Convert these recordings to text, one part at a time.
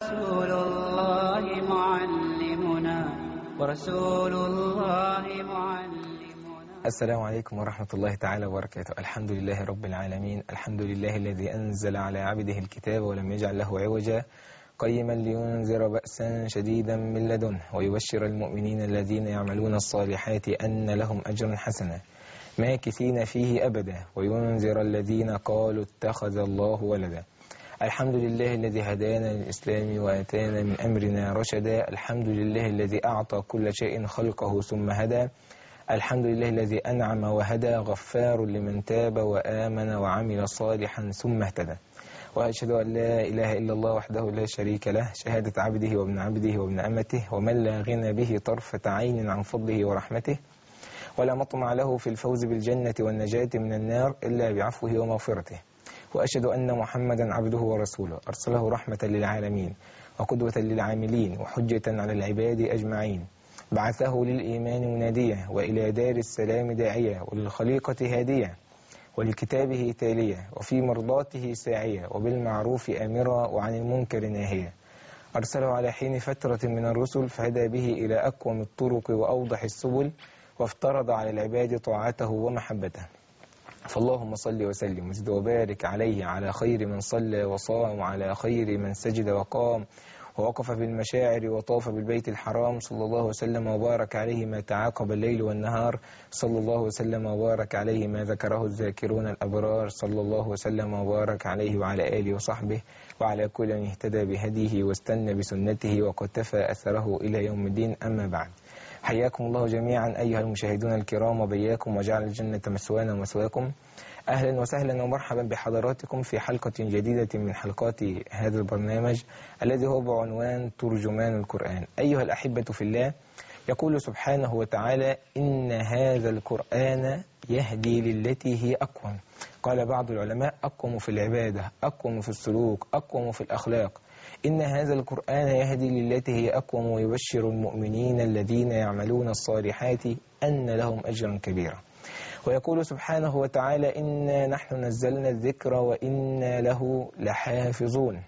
رسول الله معلمنا ورسول الله معلمنا. السلام عليكم ورحمة الله تعالى وبركاته. الحمد لله رب العالمين، الحمد لله الذي أنزل على عبده الكتاب ولم يجعل له عوجا، قيما لينذر بأسا شديدا من لدنه ويبشر المؤمنين الذين يعملون الصالحات أن لهم أجرا حسنا ماكثين فيه أبدا، وينذر الذين قالوا اتخذ الله ولدا. الحمد لله الذي هدانا للإسلام وآتانا من أمرنا رشدا. الحمد لله الذي أعطى كل شيء خلقه ثم هدى. الحمد لله الذي أنعم وهدى، غفار لمن تاب وآمن وعمل صالحا ثم اهتدى. وأشهد أن لا إله إلا الله وحده لا شريك له، شهادة عبده وابن عبده وابن أمته، ومن لا غنى به طرفة عين عن فضله ورحمته، ولا مطمع له في الفوز بالجنة والنجاة من النار إلا بعفوه ومغفرته. وأشهد أن محمدا عبده ورسوله، أرسله رحمة للعالمين وقدوة للعاملين وحجة على العباد أجمعين، بعثه للإيمان مناديا وإلى دار السلام داعيا وللخليقة هاديا ولكتابه تاليا وفي مرضاته ساعيا وبالمعروف آمرا وعن المنكر ناهيا. أرسله على حين فترة من الرسل فهدى به إلى أقوم الطرق وأوضح السبل، وافترض على العباد طاعته ومحبته. فاللهم صل وسلم وزد وبارك عليه، على خير من صلى وصام، وعلى خير من سجد وقام ووقف بالمشاعر وطاف بالبيت الحرام، صلى الله وسلم وبارك عليه ما تعاقب الليل والنهار، صلى الله وسلم وبارك عليه ما ذكره الذاكرون الأبرار، صلى الله وسلم وبارك عليه وعلى آله وصحبه وعلى كل من اهتدى بهديه واستنى بسنته وقتفى أثره إلى يوم الدين. أما بعد، حياكم الله جميعا أيها المشاهدون الكرام، وبياكم وجعل الجنة مسوانا ومسواكم. أهلا وسهلا ومرحبا بحضراتكم في حلقة جديدة من حلقات هذا البرنامج الذي هو بعنوان ترجمان القرآن. أيها الأحبة في الله، يقول سبحانه وتعالى: إن هذا القرآن يهدي للتي هي أقوم. قال بعض العلماء: أقوم في العبادة، أقوم في السلوك، أقوم في الأخلاق. إن هذا القرآن يهدي للتي هي أقوم ويبشر المؤمنين الذين يعملون الصالحات أن لهم أجرا كبيرا. ويقول سبحانه وتعالى: إنا نحن نزلنا الذكر وإنا له لحافظون.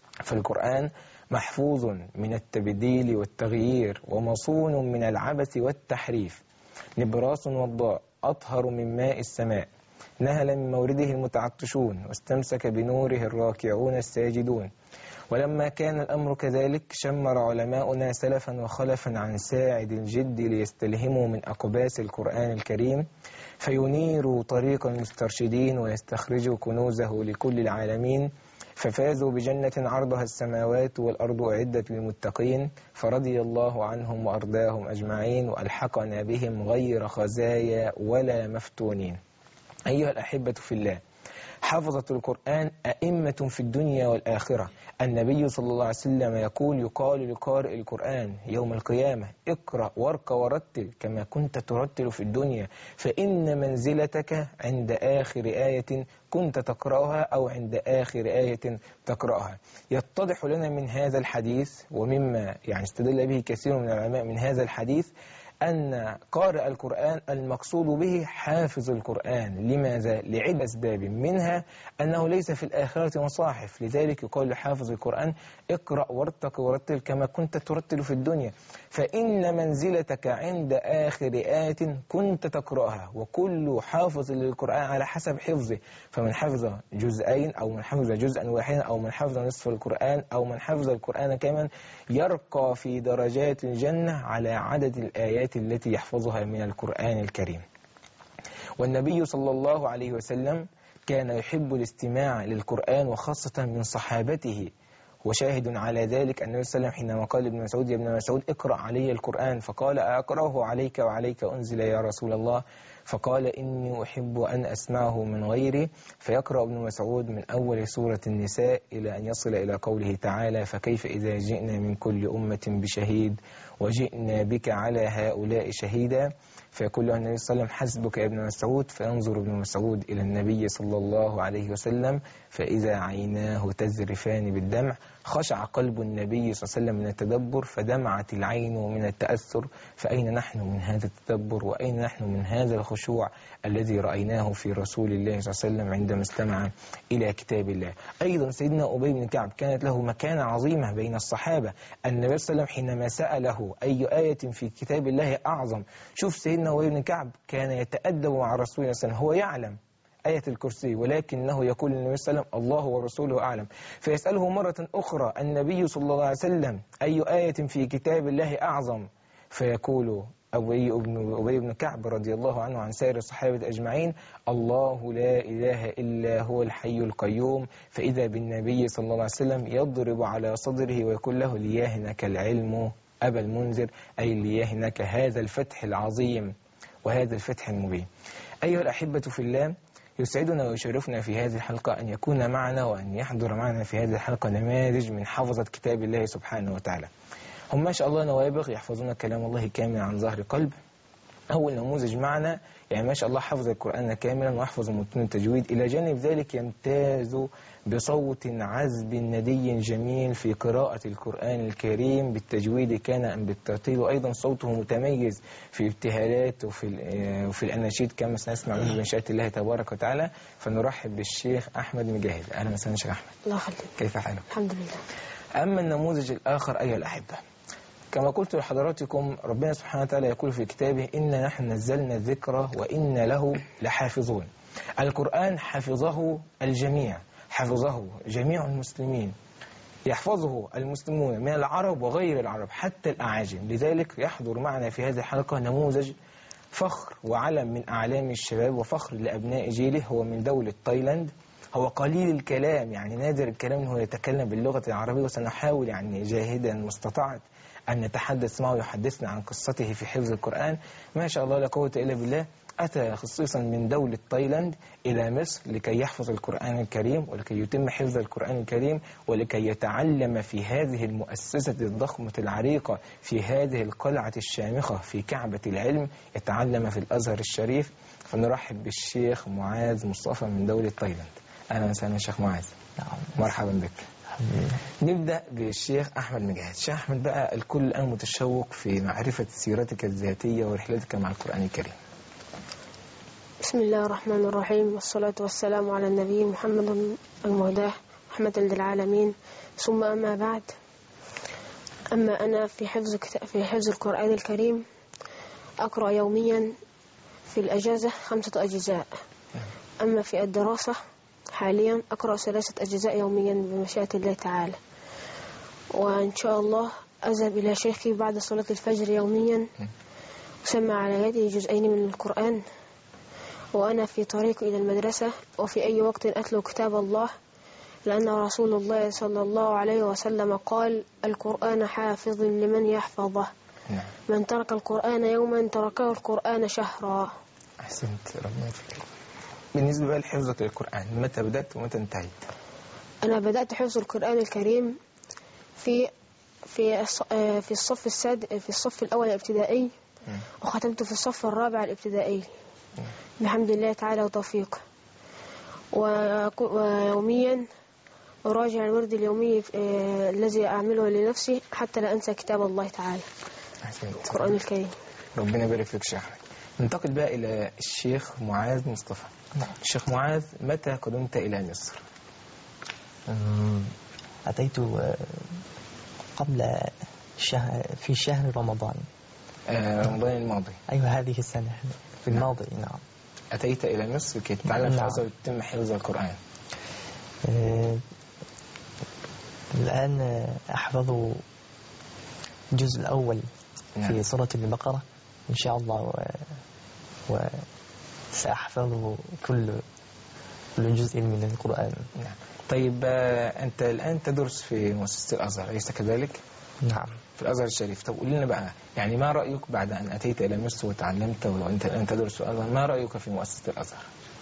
فالقرآن محفوظ من التبديل والتغيير، ومصون من العبث والتحريف، نبراس وضاء، أطهر من ماء السماء، نهل من مورده المتعطشون، واستمسك بنوره الراكعون الساجدون. ولما كان الأمر كذلك، شمر علماؤنا سلفا وخلفا عن ساعد الجد ليستلهموا من أقباس القرآن الكريم، فينيروا طريق المسترشدين ويستخرجوا كنوزه لكل العالمين، ففازوا بجنة عرضها السماوات والأرض أعدت للمتقين، فرضي الله عنهم وأرضاهم أجمعين، وألحقنا بهم غير خزايا ولا مفتونين. أيها الأحبة في الله، حفظة القرآن أئمة في الدنيا والآخرة. النبي صلى الله عليه وسلم يقال لقارئ القرآن يوم القيامة: اقرأ وارق ورتل كما كنت ترتل في الدنيا، فإن منزلتك عند آخر آية كنت تقرأها أو عند آخر آية تقرأها. يتضح لنا من هذا الحديث، ومما استدل به كثير من العلماء من هذا الحديث، أن قارئ القرآن المقصود به حافظ القرآن. لماذا؟ لعدة أسباب، منها أنه ليس في الآخرة مصاحف، لذلك يقال لحافظ القرآن: اقرأ وارتق ورتل كما كنت ترتل في الدنيا، فإن منزلتك عند آخر آية كنت تقرأها. وكل حافظ للقرآن على حسب حفظه، فمن حفظ جزئين أو من حفظ جزءا واحدا أو من حفظ نصف القرآن أو من حفظ القرآن كمان، يرقى في درجات الجنة على عدد الآيات التي يحفظها من القرآن الكريم. والنبي صلى الله عليه وسلم كان يحب الاستماع للقرآن، وخاصة من صحابته. وشاهد على ذلك النبي صلى الله عليه وسلم حينما قال ابن مسعود: يا ابن مسعود اقرأ علي القرآن، فقال: أقرأه عليك وعليك أنزل يا رسول الله؟ فقال: إني أحب أن أسمعه من غيري. فيقرأ ابن مسعود من أول سورة النساء إلى أن يصل إلى قوله تعالى: فكيف إذا جئنا من كل أمة بشهيد وجئنا بك على هؤلاء شهيدا. فيقول له النبي صلى الله عليه وسلم: حسبك يا ابن مسعود. فينظر ابن مسعود إلى النبي صلى الله عليه وسلم، فإذا عيناه تذرفان بالدمع، خشع قلب النبي صلى الله عليه وسلم من التدبر، فدمعت العين من التأثر. فأين نحن من هذا التدبر، وأين نحن من هذا الخشوع الذي رأيناه في رسول الله صلى الله عليه وسلم عندما استمع إلى كتاب الله؟ أيضا سيدنا أبي بن كعب كانت له مكانة عظيمة بين الصحابة. النبي صلى الله عليه وسلم حينما سأله أي آية في كتاب الله أعظم، شوف سيدنا أبي بن كعب كان يتأدب مع رسول الله صلى الله عليه وسلم، هو يعلم آية الكرسي ولكنه يقول للنبي صلى الله عليه وسلم الله ورسوله أعلم. فيسأله مرة أخرى النبي صلى الله عليه وسلم أي آية في كتاب الله أعظم، فيقول أبي بن كعب رضي الله عنه عن سائر الصحابة أجمعين الله لا إله إلا هو الحي القيوم. فإذا بالنبي صلى الله عليه وسلم يضرب على صدره ويقول له ليهنك العلم أبا المنذر، أي ليهنك هذا الفتح العظيم وهذا الفتح المبين. أيها الأحبة في الله، يسعدنا ويشرفنا في هذه الحلقة أن يكون معنا وأن يحضر معنا في هذه الحلقة نماذج من حفظة كتاب الله سبحانه وتعالى. هم ما شاء الله نوابغ يحفظون كلام الله كاملا عن ظهر قلب. أول نموذج معنا يعني ما شاء الله حفظ القرآن كاملا ويحفظ متون التجويد، إلى جانب ذلك يمتاز بصوت عذب ندي جميل في قراءة القرآن الكريم بالتجويد كان أم بالترتيل، وأيضا صوته متميز في ابتهالات وفي الأناشيد كما سنسمع منه بمشيئة الله تبارك وتعالى. فنرحب بالشيخ أحمد مجاهد. أهلا وسهلا شيخ أحمد. الله يخليك. كيف حالك؟ الحمد لله. أما النموذج الآخر أيها الأحبة، كما قلت لحضراتكم ربنا سبحانه وتعالى يقول في كتابه إنا نحن نزلنا الذكر وإنا له لحافظون. القرآن حفظه الجميع، حفظه جميع المسلمين، يحفظه المسلمون من العرب وغير العرب حتى الأعاجم. لذلك يحضر معنا في هذه الحلقة نموذج فخر وعلم من أعلام الشباب وفخر لأبناء جيله. هو من دولة تايلاند، هو قليل الكلام يعني نادر الكلام هو يتكلم باللغة العربية، وسنحاول يعني جاهدا مستطاعت أن نتحدث معه يحدثنا عن قصته في حفظ القرآن. ما شاء الله لا قوة إلا بالله، أتى خصيصا من دولة تايلاند إلى مصر لكي يحفظ القرآن الكريم ولكي يتم حفظ القرآن الكريم ولكي يتعلم في هذه المؤسسة الضخمة العريقة في هذه القلعة الشامخة في كعبة العلم، يتعلم في الأزهر الشريف. فنرحب بالشيخ معاذ مصطفى من دولة تايلاند. أهلا وسهلا شيخ معاذ. مرحبا بك. نبدأ بالشيخ أحمد مجاهد. شيخ أحمد بقى الكل الآن متشوق في معرفة سيرتك الذاتية ورحلتك مع القرآن الكريم. بسم الله الرحمن الرحيم، والصلاة والسلام على النبي محمد المهداه رحمة للعالمين، ثم أما بعد. أما أنا في حفظ القرآن الكريم أقرأ يوميا في الأجازة 5 أجزاء. أما في الدراسة حاليا أقرأ 3 أجزاء يوميا بمشيئة الله تعالى، وإن شاء الله أذهب إلى شيخي بعد صلاة الفجر يوميا أسمع على يدي جزئين من القرآن، وأنا في طريق إلى المدرسة وفي أي وقت أتلو كتاب الله، لأن رسول الله صلى الله عليه وسلم قال القرآن حافظ لمن يحفظه، من ترك القرآن يوما تركه القرآن شهرا. أحسنت، ربنا يفضلك. بالنسبة بقى لحفظك للقرآن متى بدأت ومتى انتهيت؟ أنا بدأت حفظ القرآن الكريم في الصف الأول الابتدائي، وختمت في الصف الرابع الابتدائي بحمد الله تعالى وتوفيقه. ويوميا أراجع الورد اليومي الذي أعمله لنفسي حتى لا أنسى كتاب الله تعالى القرآن الكريم. ربنا يبارك فيك شيخ. ننتقل بقى إلى الشيخ معاذ مصطفى. الشيخ معاذ متى قدمت إلى مصر؟ أتيت قبل في شهر رمضان. رمضان الماضي. أيوة هذه السنة في الماضي. نعم. أتيت إلى مصر كي تتعلم في الأزهر وتتم حفظ القرآن. الآن أحفظ الجزء الأول في سورة البقرة إن شاء الله، وسأحفظ كل جزء من القرآن. نعم. طيب أنت الآن تدرس في مؤسسة الأزهر أليس كذلك؟ نعم، في الأزهر الشريف. طب قول لنا بقى يعني ما رأيك بعد أن أتيت إلى مصر وتعلمت وأنت الآن تدرس في الأزهر، ما رأيك في مؤسسة الأزهر؟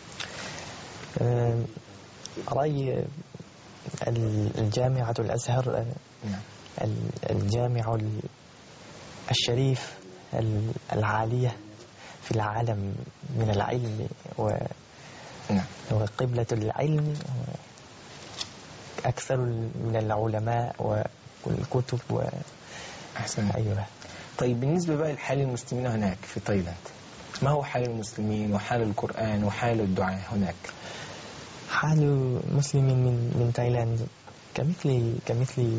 رأي الجامعة الأزهر الجامع الشريف العالية في العالم من العلم وقبلة العلم، أكثر من العلماء والكتب أحسن. أيوة. طيب بالنسبة بقى لحال المسلمين هناك في تايلاند، ما هو حال المسلمين وحال القرآن وحال الدعاء هناك؟ حال مسلمين من تايلاند كمثل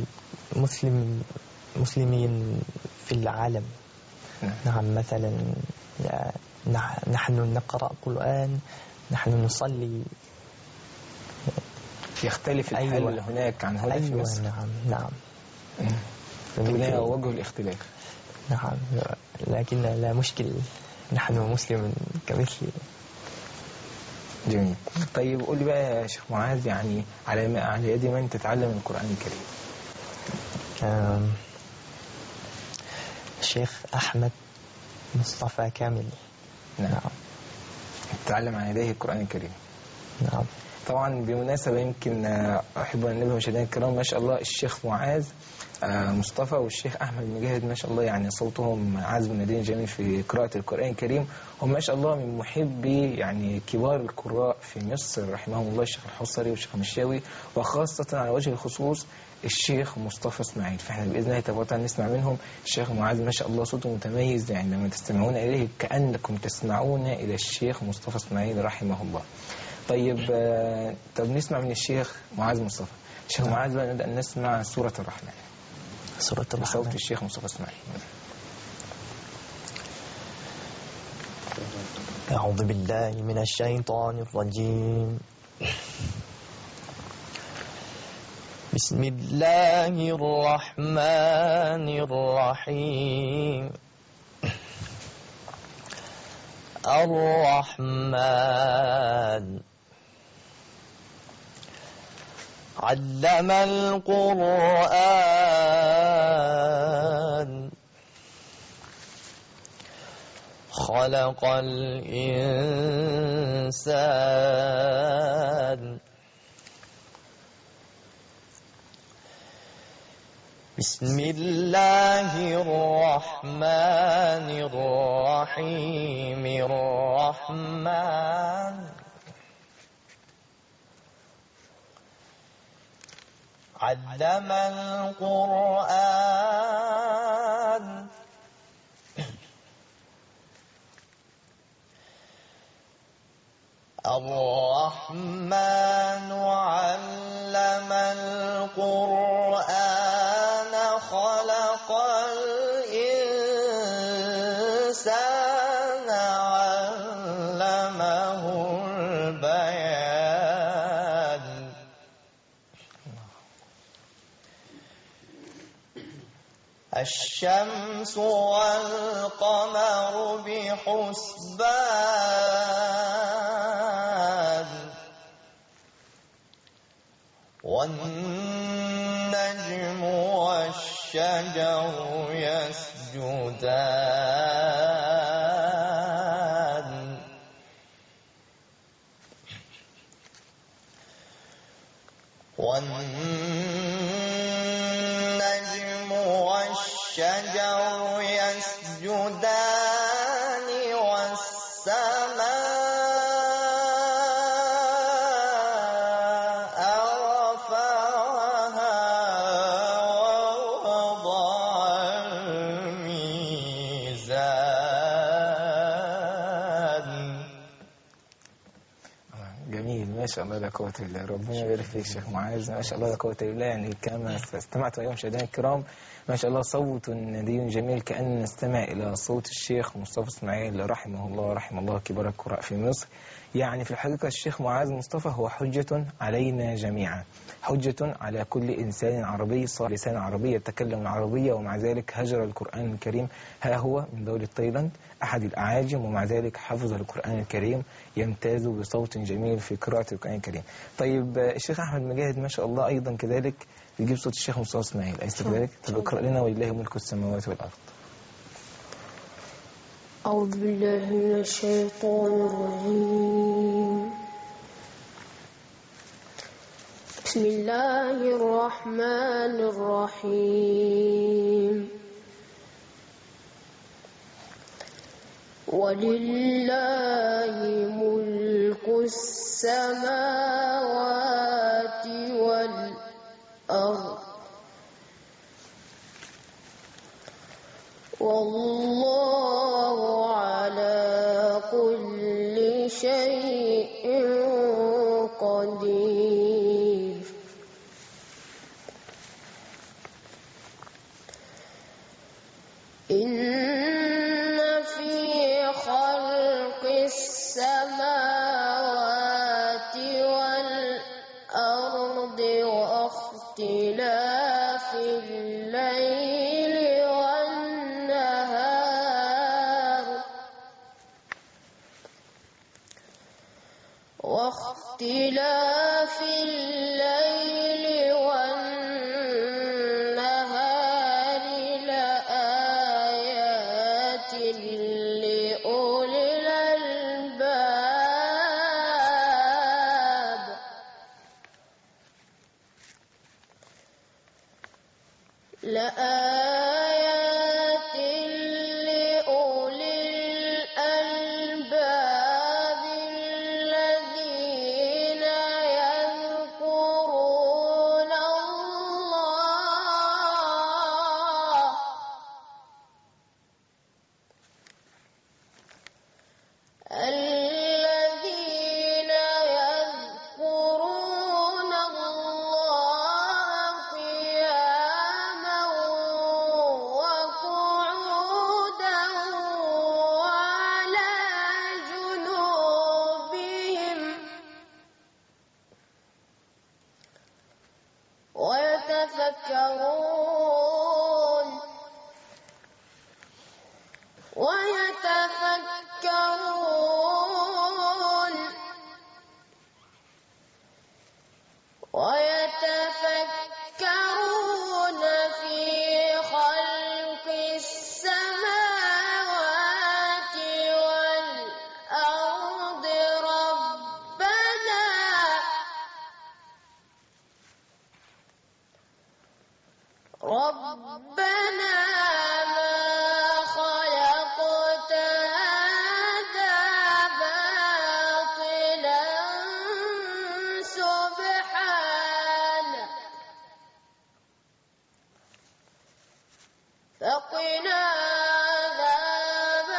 مسلمين في العالم. نعم، مثلا نحن نقرأ القرآن، نحن نصلي. يختلف الحال أيوة. هناك عن هنا في مصر؟ نعم. هنا وجه الاختلاف. نعم، لكن لا مشكل، نحن مسلم كمثل. جميل. طيب قول لي بقى يا شيخ معاذ، يعني على يد من تتعلم القرآن الكريم؟ الشيخ أحمد مصطفى كامل. نعم. تتعلم على يديه القرآن الكريم. نعم. طبعا بمناسبة يمكن أحب أن أنبه مشاهدينا الكرام، ما شاء الله الشيخ معاذ مصطفى والشيخ أحمد مجاهد ما شاء الله يعني صوتهم عذب ندين جميل في قراءة القرآن الكريم، هم ما شاء الله من محبي يعني كبار القراء في مصر رحمهم الله، الشيخ الحصري والشيخ المشاوي، وخاصة على وجه الخصوص الشيخ مصطفى اسماعيل. فاحنا بإذن الله تبارك نسمع منهم. الشيخ معاذ ما شاء الله صوته متميز، يعني لما تستمعون إليه كأنكم تسمعون إلى الشيخ مصطفى اسماعيل رحمه الله. طيب نسمع من الشيخ معاذ مصطفى. الشيخ معاذ بقى نبدأ نسمع سورة الرحمن. سورة الرحمن بصوت الشيخ مصطفى اسماعيل. أعوذ بالله من الشيطان الرجيم. بسم الله الرحمن الرحيم. الرحمن علم القرآن، خلق الإنسان. بسم الله الرحمن الرحيم. الرحمن علم القرآن، الرحمن علم القرآن، خلق الإنسان، علمه البيان. الشمس والقمر بحسبان، والنجم والشجر يسجدان، والنجم والشجر يسجدان، والسماء رفعها ووضع الميزان. جميل، ما شاء الله لا قوة إلا بالله. ربنا يبارك فيك شيخ معاذ، ما شاء الله لا قوة إلا بالله. يعني كما استمعت اليوم مشاهدينا الكرام، ما شاء الله صوت ندي جميل، كأن نستمع إلى صوت الشيخ مصطفى اسماعيل رحمه الله، رحم الله كبار القراء في مصر. يعني في الحقيقة الشيخ معاذ مصطفى هو حجة علينا جميعا، حجة على كل إنسان عربي صار لسان عربي يتكلم العربية ومع ذلك هجر القرآن الكريم. ها هو من دولة تايلاند أحد الأعاجم، ومع ذلك حفظ القرآن الكريم، يمتاز بصوت جميل في قراءة القرآن الكريم. طيب الشيخ أحمد مجاهد ما شاء الله أيضا كذلك بيجيب صوت الشيخ مصطفى اسماعيل، أليس كذلك؟ طب اقرأ لنا ولله ملك السماوات والأرض. أعوذ بالله من الشيطان الرجيم. بسم الله الرحمن الرحيم. ولله ملك السماوات والأرض الأرض والله على كل شيء قدير. إن في خلق السماوات والأرض واختلاف الليل والنهار لآيات لأولي الألباب. لآيات لأولي الألباب الذين يذكرون الله قياما وقعودا وعلى جنوبهم ويتفكرون في خلق السماوات والأرض. ربنا ما خلقت هذا باطلا سبحانك فقنا عذاب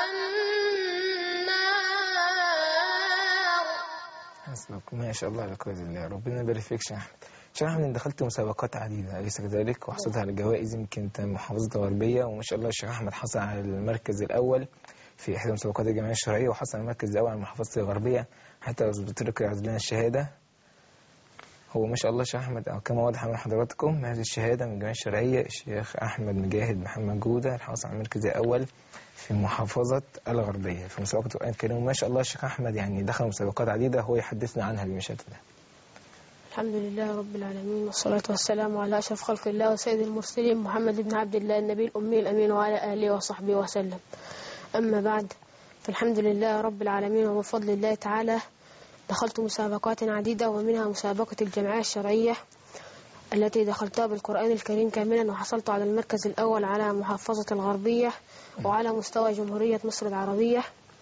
النار. حسبك، ما شاء الله على قوة الله. ربنا يبارك فيك شيخ أحمد. شيخ أحمد، دخلت مسابقات عديدة أليس كذلك؟ وحصلت على جوائز، يمكن أنت محافظة الغربية، وما شاء الله الشيخ أحمد حصل على المركز الأول في إحدى مسابقات الجمعية الشرعية، وحصل على المركز الأول على محافظة الغربية، حتى لو ظبطت لك يعزل لنا الشهادة. هو ما شاء الله الشيخ أحمد، أو كما واضح من حضراتكم هذه الشهادة من الجمعية الشرعية، الشيخ أحمد مجاهد محمد جودة الحاصل على المركز الأول في محافظة الغربية في مسابقة القرآن الكريم. ما شاء الله الشيخ أحمد يعني دخل مسابقات عديدة، هو يحدثنا عنها بمشهد الله. الحمد لله رب العالمين، والصلاة والسلام على أشرف خلق الله وسيد المرسلين محمد بن عبد الله النبي الأمي الأمين وعلى آله وصحبه وسلم. أما بعد، فالحمد لله رب العالمين، وبفضل الله تعالى دخلت مسابقات عديدة، ومنها مسابقة الجمعية الشرعية التي دخلتها بالقرآن الكريم كاملا، وحصلت على المركز الأول على محافظة الغربية وعلى مستوى جمهورية مصر العربية.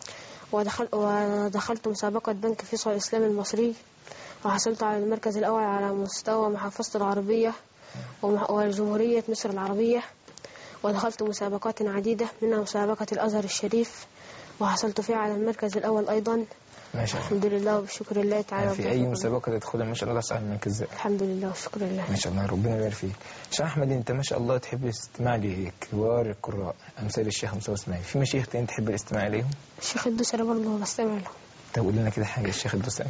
ودخلت مسابقة بنك فيصل الإسلامي المصري، وحصلت على المركز الأول على مستوى محافظة الغربية وجمهورية مصر العربية. ودخلت مسابقات عديدة، منها مسابقة الأزهر الشريف، وحصلت فيها على المركز الأول أيضا. ما شاء الله. الحمد لله وبشكر الله تعالى. في أي مسابقة تدخلها ما شاء الله صاحب المركز؟ الحمد لله وشكر الله. ما شاء الله، ربنا يبارك فيك. شيخ أحمد، أنت ما شاء الله تحب الاستماع لكبار القراء أمثال الشيخ مصطفى إسماعيل، في مشايخ تاني تحب الاستماع إليهم؟ الشيخ الدوسري برضه بستمع له. طب قول لنا كده حاجة الشيخ الدوسري.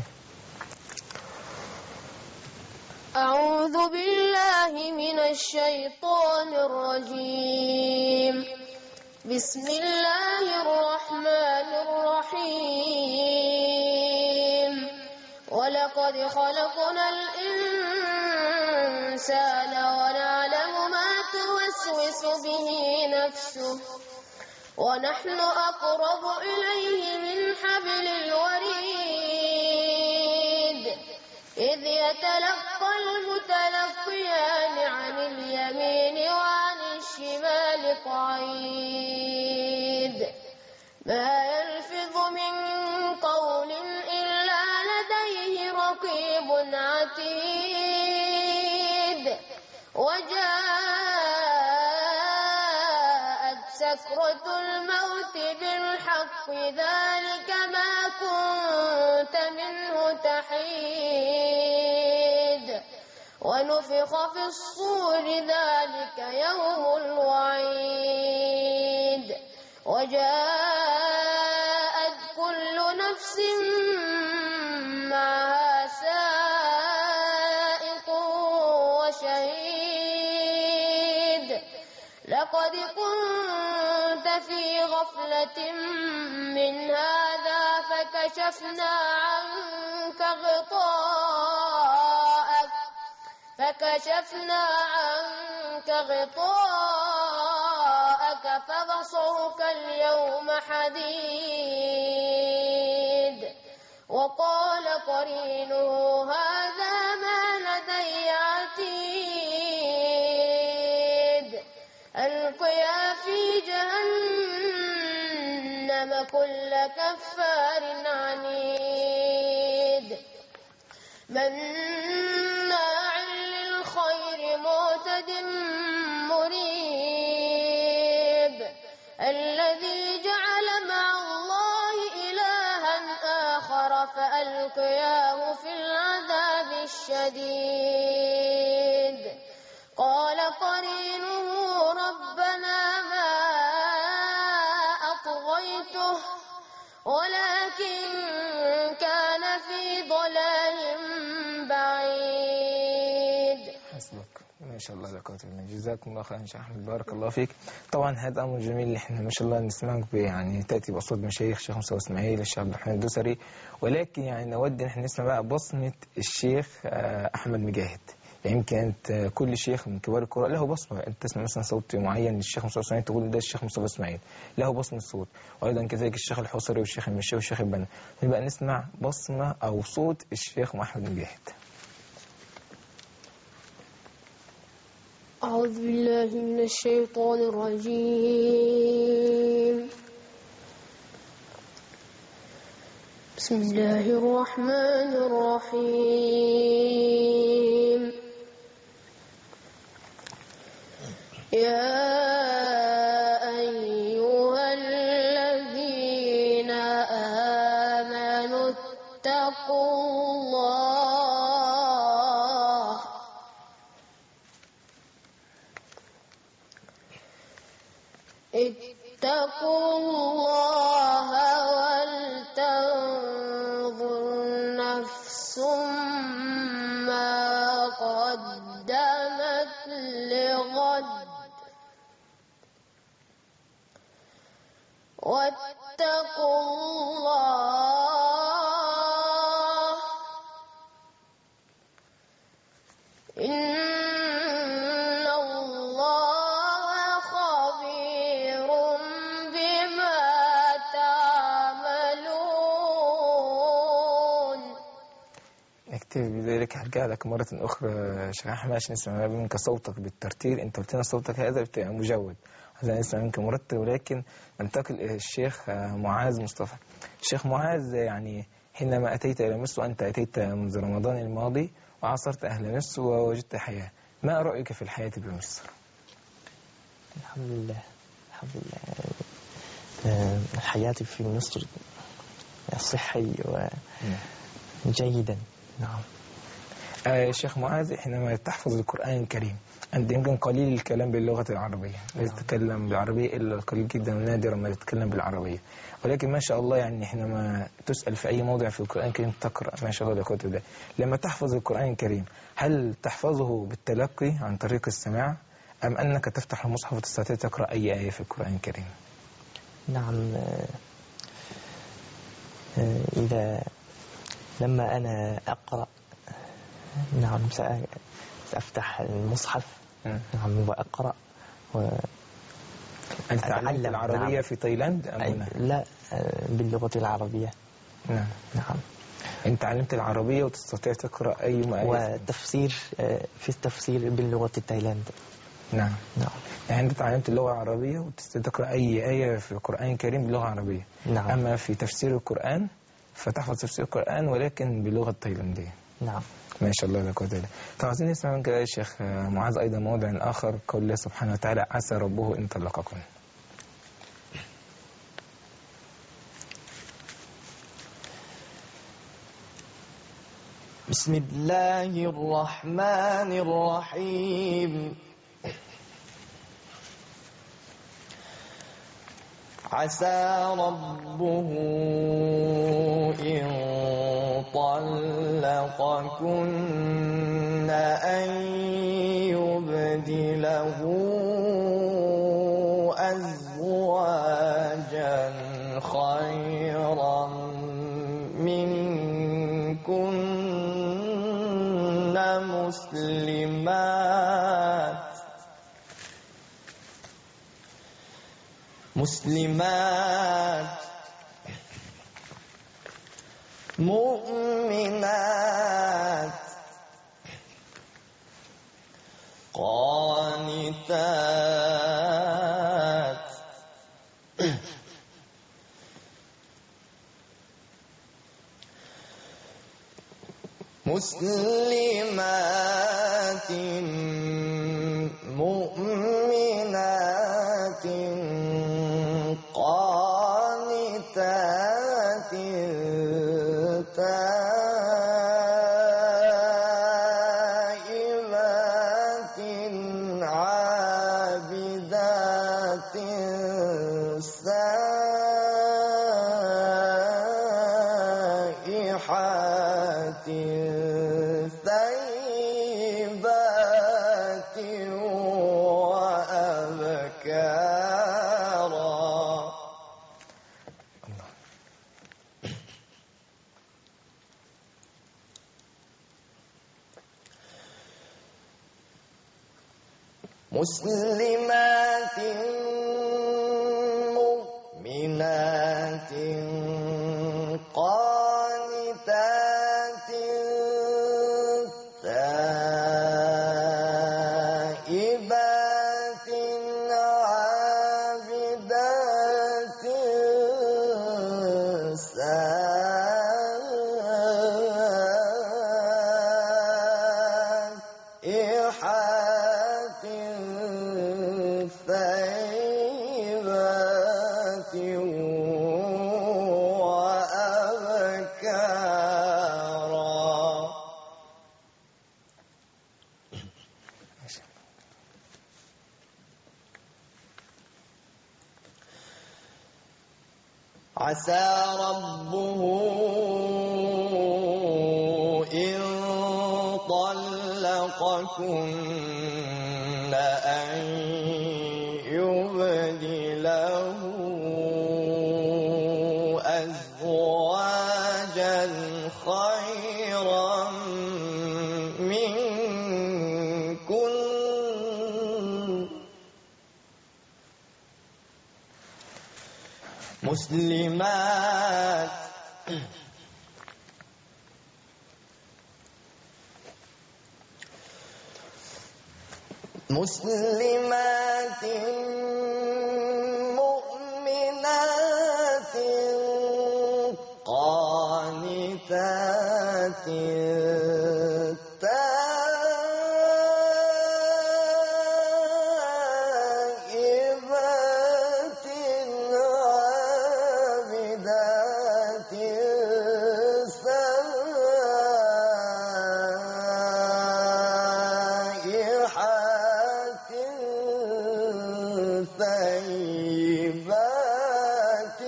أعوذ بالله من الشيطان الرجيم. بسم الله الرحمن الرحيم. ولقد خلقنا الإنسان ونعلم ما توسوس به نفسه ونحن أقرب إليه من حبل الوريد إذ يتلقى المتلقيان عن اليمين وعن الشمال قعيد ما يلفظ من قول إلا لديه رقيب عتيد سكرة الموت بالحق ذلك ما كنت منه تحيد ونفخ في الصور ذلك يوم الوعيد وجاءت كل نفس معها سائق وشهيد لقد كنت في غفلة من هذا فكشفنا عنك غطاءك فبصرك اليوم حديد وقال قرينه هذا ما لدي عتيد ألقيا في جهنم كل كفار عنيد مناع للخير معتد مريب الذي جعل مع الله إلها آخر فألقياه في العذاب الشديد قال قرينه ربنا ما أطغيته ولكن كان في ضلال بعيد. حسبك ما شاء الله لا قوة إلا بالله. جزاكم الله خيرا شيخ أحمد بارك الله فيك. طبعا هذا أمر جميل اللي احنا ما شاء الله نسمعك يعني تأتي بأصوات مشايخ الشيخ مصطفى إسماعيل الشيخ عبد الرحمن الدوسري ولكن يعني نود ان احنا نسمع بقى بصمة الشيخ أحمد مجاهد. يمكن أنت كل شيخ من كبار القراء له بصمة، أنت تسمع مثلا صوت معين للشيخ مصطفى إسماعيل تقول ده الشيخ مصطفى إسماعيل له بصمة صوت، وأيضا كذلك الشيخ الحصري والشيخ المشاوي والشيخ البنا. نبقى نسمع بصمة أو صوت الشيخ أحمد مجاهد. أعوذ بالله من الشيطان الرجيم. بسم الله الرحمن الرحيم. يا أيها الذين آمنوا اتقوا الله ولتنظر نفس ما قدمت لغد واتقوا الله إن الله خبير بما تعملون. نكتفي بذلك. هرجع لك مرة أخرى شيخ أحمد عشان نسمع منك صوتك بالترتيل. أنت قلت لنا صوتك هذا بتبقى مجود، عايزين نسمع منك مرتب. ولكن ننتقل إلى الشيخ معاذ مصطفى. الشيخ معاذ يعني حينما أتيت إلى مصر وأنت أتيت منذ رمضان الماضي وعاصرت أهل مصر ووجدت حياة، ما رأيك في الحياة بمصر؟ الحمد لله الحياة في مصر صحي وجيدا. نعم. شيخ معاذ حينما تحفظ القرآن الكريم أنت يمكن قليل الكلام باللغة العربية، لا تتكلم بالعربية إلا قليل جدا ونادرا ما تتكلم بالعربية، ولكن ما شاء الله يعني حينما تسأل في أي موضع في القرآن الكريم تقرأ ما شاء الله لقوة الله. لما تحفظ القرآن الكريم هل تحفظه بالتلقي عن طريق السماع أم أنك تفتح المصحف وتستطيع تقرأ أي آية في القرآن الكريم؟ نعم. إذا لما أنا أقرأ نعم سأفتح المصحف نعم وأقرأ أنت تعلمت العربية نعم. في تايلاند أم هنا؟ لا باللغة العربية. نعم. أنت تعلمت العربية وتستطيع تقرأ أي آية وتفسير في التفسير باللغة التايلاند. نعم. يعني أنت تعلمت اللغة العربية وتستطيع تقرأ أي آية في القرآن الكريم باللغة العربية. نعم. أما في تفسير القرآن فتحفظ تفسير القرآن ولكن باللغة التايلاندية. نعم. ما شاء الله لا قوة إلا بالله. طبعا عايزين نسمع منك يا شيخ معاذ أيضا موضع آخر قول الله سبحانه وتعالى عسى ربه إن طلقكن. بسم الله الرحمن الرحيم عسى ربه إن طلقكن أن يبدله أزواجا خيرا منكن مسلمات مؤمنات قانتات مسلمات مؤمنات قانتات تائبات عابدات سائحات ثيبات وأبكارا. مسلمات مؤمنات قانتات تائبات عابدات سائحات ثيبات وأبكارا. عسى ربه إن طلقكن أن يبدله أزواجا خيرا منكن مسلمات مسلمات مؤمنات قانتات تائبات عابدات سائحات ثيبات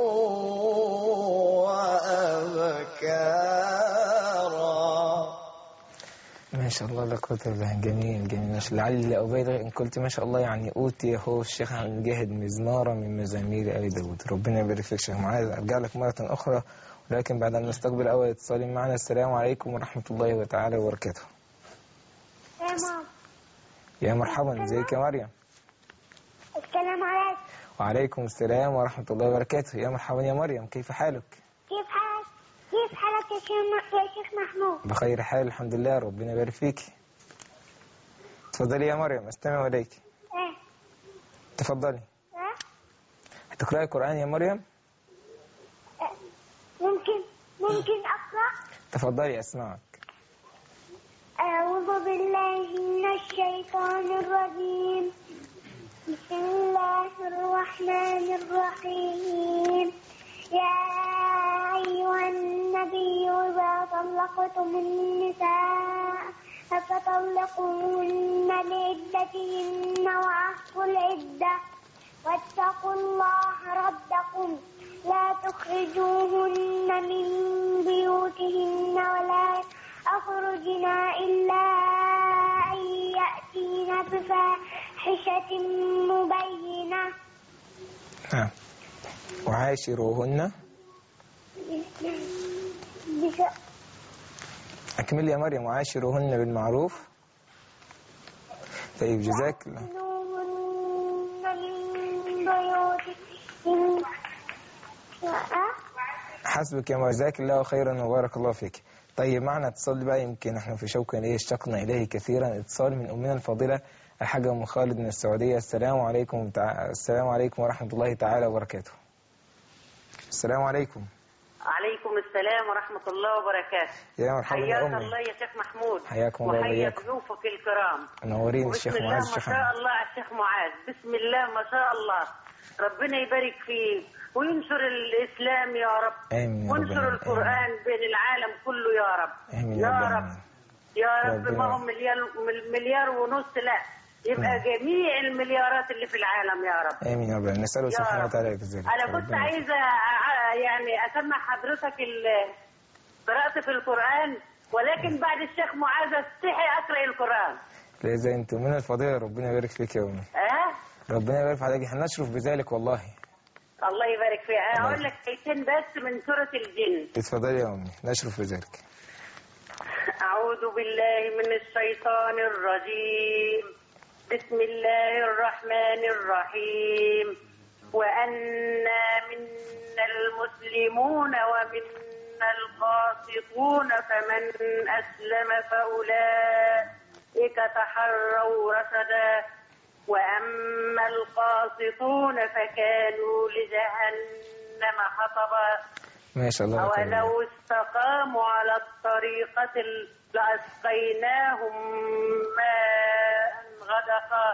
وأبكارا. ما شاء الله لا قوة إلا بالله. جميل جميل. ما شاء الله. لعلي لا أبالغ إن قلت ما شاء الله يعني أوتي هو الشيخ عبد المجيد مزمارة من مزامير آل داود. ربنا يبارك فيك شيخ معاذ. أرجع لك مرة أخرى ولكن بعد أن نستقبل أول اتصال معنا. السلام عليكم ورحمة الله تعالى وبركاته. يا مرحبا. ازيك يا مريم؟ السلام عليكم. وعليكم السلام ورحمة الله وبركاته. يا مرحبا يا مريم، كيف حالك؟ كيف حالك يا شيخ محمود؟ بخير حال الحمد لله. ربنا يبارك فيك. تفضلي يا مريم استمع إليك. تفضلي. هتقرأي القرآن يا مريم؟ ممكن أقرأ؟ تفضلي أسمعك. أعوذ بالله من الشيطان الرجيم. بسم الله الرحمن الرحيم. يا أيها النبي إذا طلقتم طلقتم النساء فطلقوهن لعدتهن وأحصوا العدة واتقوا الله ربكم لا تخرجوهن من بيوتهن ولا يخرجن إلا أن يأتين بفاحشة مبينة. وعاشروهن. أكمل يا مريم. وعاشروهن بالمعروف. طيب جزاك الله. حسبك يا مريم، جزاك الله خيرا وبارك الله فيك. طيب معنا اتصال بقى، يمكن احنا في شوق إليه اشتقنا إليه كثيرا. اتصال من أمنا الفاضلة الحاجة أم خالد من السعودية. السلام عليكم ورحمة الله تعالى وبركاته. السلام عليكم. عليكم السلام ورحمة الله وبركاته. يا مرحبا يا أمي. حياك الله يا شيخ محمود. حياكم الله وحياك ضيوفك الكرام. منورين الشيخ معاذ. بسم الله ما شاء الله على الشيخ معاذ، بسم الله ما شاء الله. ربنا يبارك فيه وينشر الإسلام يا رب. آمين. وينشر القرآن بين العالم كله يا رب. آمين يا رب. يا رب. ما هم مليار ونص، لا يبقى جميع المليارات اللي في العالم يا رب. آمين يا رب. نسأله سبحانه وتعالى ذلك. أنا كنت عايزة يعني أسمع حضرتك قراءة في القرآن، ولكن بعد الشيخ معاذ استحي أقرأ القرآن. لا زي أنت من الفضيلة، ربنا يبارك فيك يا أمي. ربنا يبارك عليك، احنا نشرف بذلك والله. الله يبارك فيك. أقول لك آيتين بس من سورة الجن. اتفضلي يا أمي، نشرف بذلك. أعوذ بالله من الشيطان الرجيم. بسم الله الرحمن الرحيم. وأنا منا المسلمون ومنا القاسطون فمن أسلم فأولئك تحروا رشدا وأما القاسطون فكانوا لجهنم حطبا. ما شاء الله. ولو استقاموا على الطريقة لأسقيناهم ماء غدقا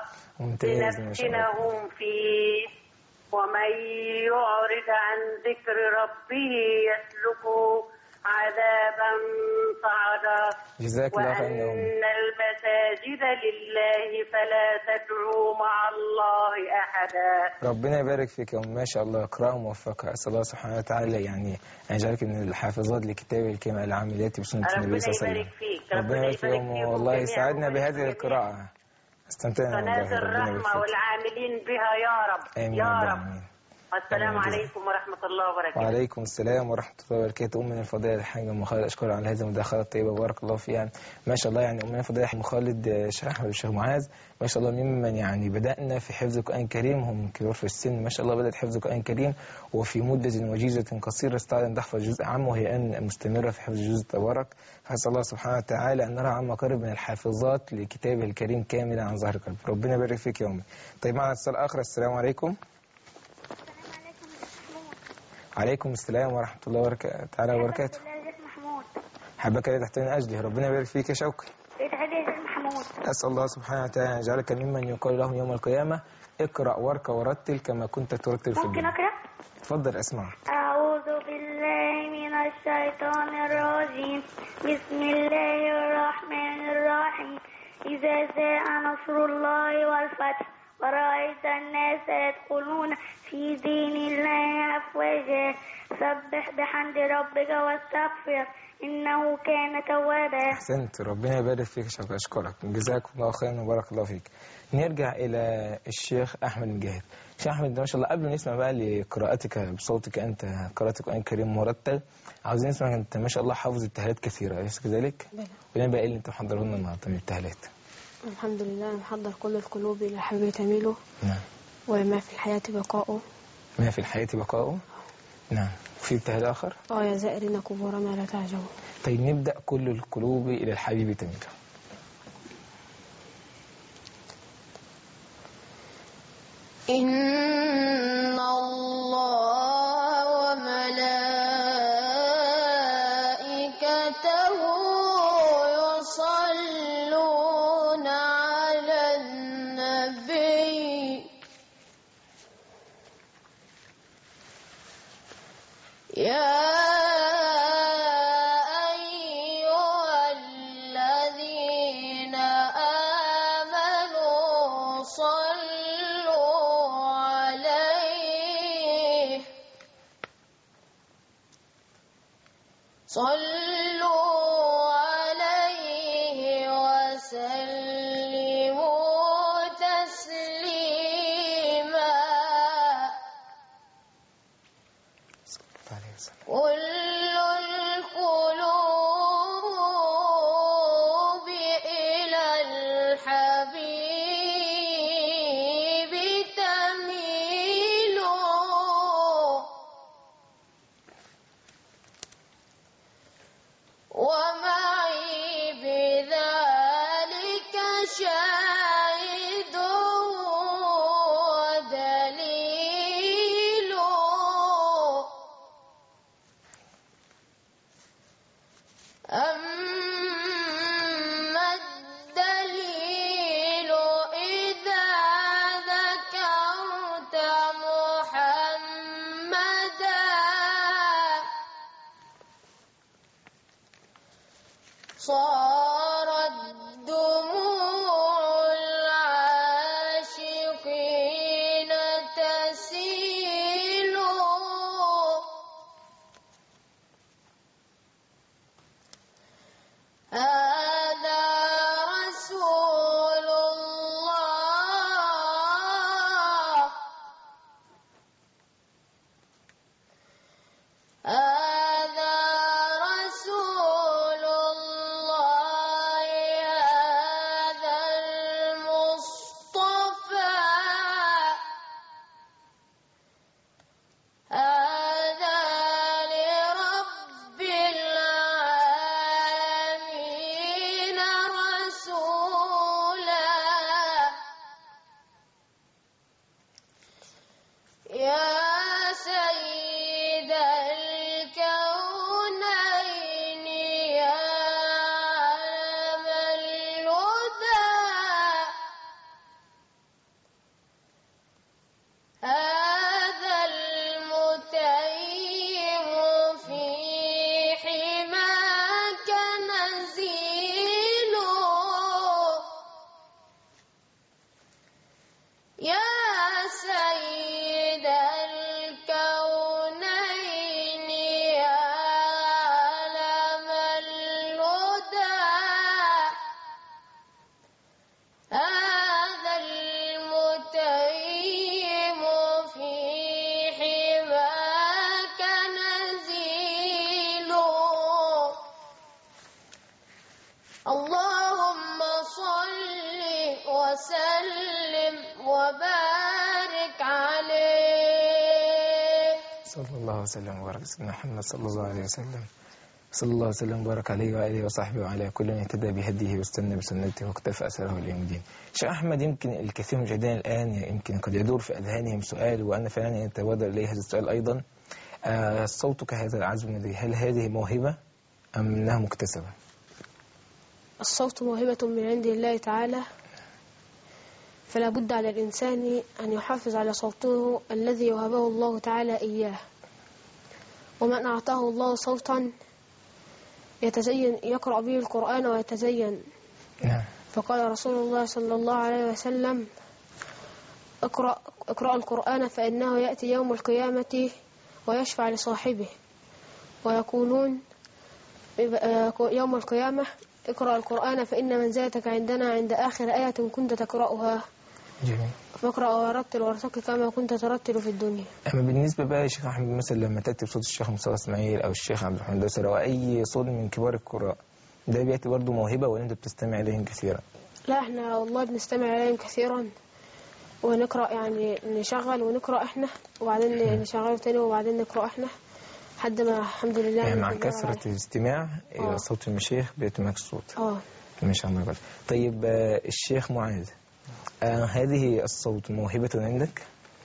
لنفتنهم فيه ومن يعرض عن ذكر ربه يسلكه عذابا صعدا. جزاك الله خيرا. وأن المساجد لله فلا تدعوا مع الله أحدا. ربنا يبارك فيك يا أم، ما شاء الله. اقرأ موفقة. أسأل الله سبحانه وتعالى يعني أن يجعلك من الحافظات لكتاب الكلمة العاملات بسنة النبي صلى الله عليه وسلم. ربنا يبارك فيك يا أم، والله سعدنا بهذه القراءة، استمتعنا قناة الرحمة والعاملين بها يا رب. آمين يا رب رب. العالمين. والسلام عليكم ورحمة الله وبركاته. وعليكم السلام ورحمة الله وبركاته. أمنا الفضيلة الحاجة أم خالد، أشكرها على هذه المداخلة الطيبة، بارك الله فيها. ما شاء الله يعني أمنا الفضيلة أم خالد الشيخ أحمد والشيخ معاذ ما شاء الله ممن يعني بدأنا في حفظ القرآن الكريم، هم كبار في السن ما شاء الله، بدأت حفظ القرآن الكريم وفي مدة وجيزة قصيرة استطاعت أن تحفظ جزء عام، وهي أن مستمرة في حفظ جزء تبارك. فأسأل الله سبحانه وتعالى أن نرى عما قرب من الحافظات لكتابه الكريم كاملا عن ظهر قلب. ربنا يبارك فيك يا أمي. طيب معنا اتصال آخر. السلام عليكم. عليكم السلام ورحمة الله تعالى وبركاته. حبك لي تحت من أجله. ربنا يبارك فيك يا شوقي. أسأل الله سبحانه وتعالى أن يجعلك ممن يقال لهم يوم القيامة اقرأ واركع ورتل كما كنت ترتل في الدنيا. ممكن أقرأ؟ تفضل أسمع. أعوذ بالله من الشيطان الرجيم. بسم الله الرحمن الرحيم. إذا جاء نصر الله والفتح ورأيت الناس يدخلون في دين الله أفواجا سبح بحمد ربك واستغفر إنه كان توابا. أحسنت. ربنا يبارك فيك. أشكرك، جزاكم الله خيرا وبارك الله فيك. نرجع إلى الشيخ أحمد مجاهد. شيخ أحمد ما شاء الله، قبل نسمع بقى لقراءتك بصوتك أنت قراءة القرآن الكريم مرتل، عاوزين نسمع أنت ما شاء الله حافظ ابتهالات كثيرة، أليس كذلك؟ ولين بقى اللي أنت محضره لنا النهارده من ابتهالات؟ الحمد لله محضر كل القلوب إلى حبيب تميله. نعم. وما في الحياة بقاؤه. ما في الحياة بقاؤه. نعم. في ابتهال آخر؟ يا زائرين قبورنا لا تعجبوا. طيب نبدأ كل القلوب إلى الحبيب تميله. إن الله وملائكته يصلون على النبي يا أيها صلوا عليه وسلموا تسليما كل القلوب إلى الحبيب تميل ومعي بذلك شاهد ودليل أما الدليل إذا ذكرت محمدا صارت دموع العاشقين تسيل هذا رسول الله هذا رسول الله هذا المصطفى هذا لرب العالمين رسولا يا سيد الكونين يا علم الهدى هذا المتيم في حماك نزيل يا سيد الكونين يا علم الهدى هذا المتيم في حماك نزيل اللهم صل وسلم وبارك عليه صلى الله وسلم وبارك على سيدنا محمد صلى الله عليه وسلم. صلى الله وسلم وبارك عليه وآله وصحبه وعلى كل من اهتدى بهديه واستنى بسنته واقتفى أثره إلى يوم الدين. شيخ أحمد، يمكن الكثير من المشاهدين الآن يمكن قد يدور في أذهانهم سؤال، وأنا فعلا أتبادر إليه هذا السؤال أيضا. صوتك هذا العذب النبي، هل هذه موهبة أم أنها مكتسبة؟ الصوت موهبة من عند الله تعالى، فلا بد على الإنسان أن يحافظ على صوته الذي وهبه الله تعالى إياه. ومن أعطاه الله صوتا يتزين يقرأ به القرآن ويتزين. فقال رسول الله صلى الله عليه وسلم: اقرأ القرآن فإنه يأتي يوم القيامة ويشفع لصاحبه، ويقولون يوم القيامة: اقرأ القرآن فإن منزلتك عندنا عند آخر آية كنت تقرأها. جميل. فاقرأ ورتل وارتقي كما كنت ترتل في الدنيا. أما بالنسبة بقى يا شيخ أحمد، مثلا لما تأتي بصوت الشيخ مصطفى إسماعيل أو الشيخ عبد الرحمن دوسر أو أي صوت من كبار القراء، ده بيأتي برضه موهبة ولا أنت بتستمع إليهم كثيرا؟ لا، احنا والله بنستمع إليهم كثيرا ونقرأ، يعني نشغل ونقرأ احنا وبعدين نشغله تاني وبعدين نقرأ احنا لحد ما الحمد لله. يعني مع كثرة الاستماع إلى صوت المشايخ بيأتي معك الصوت. ما شاء الله. طيب الشيخ معاذ، هذه الصوت موهبة عندك؟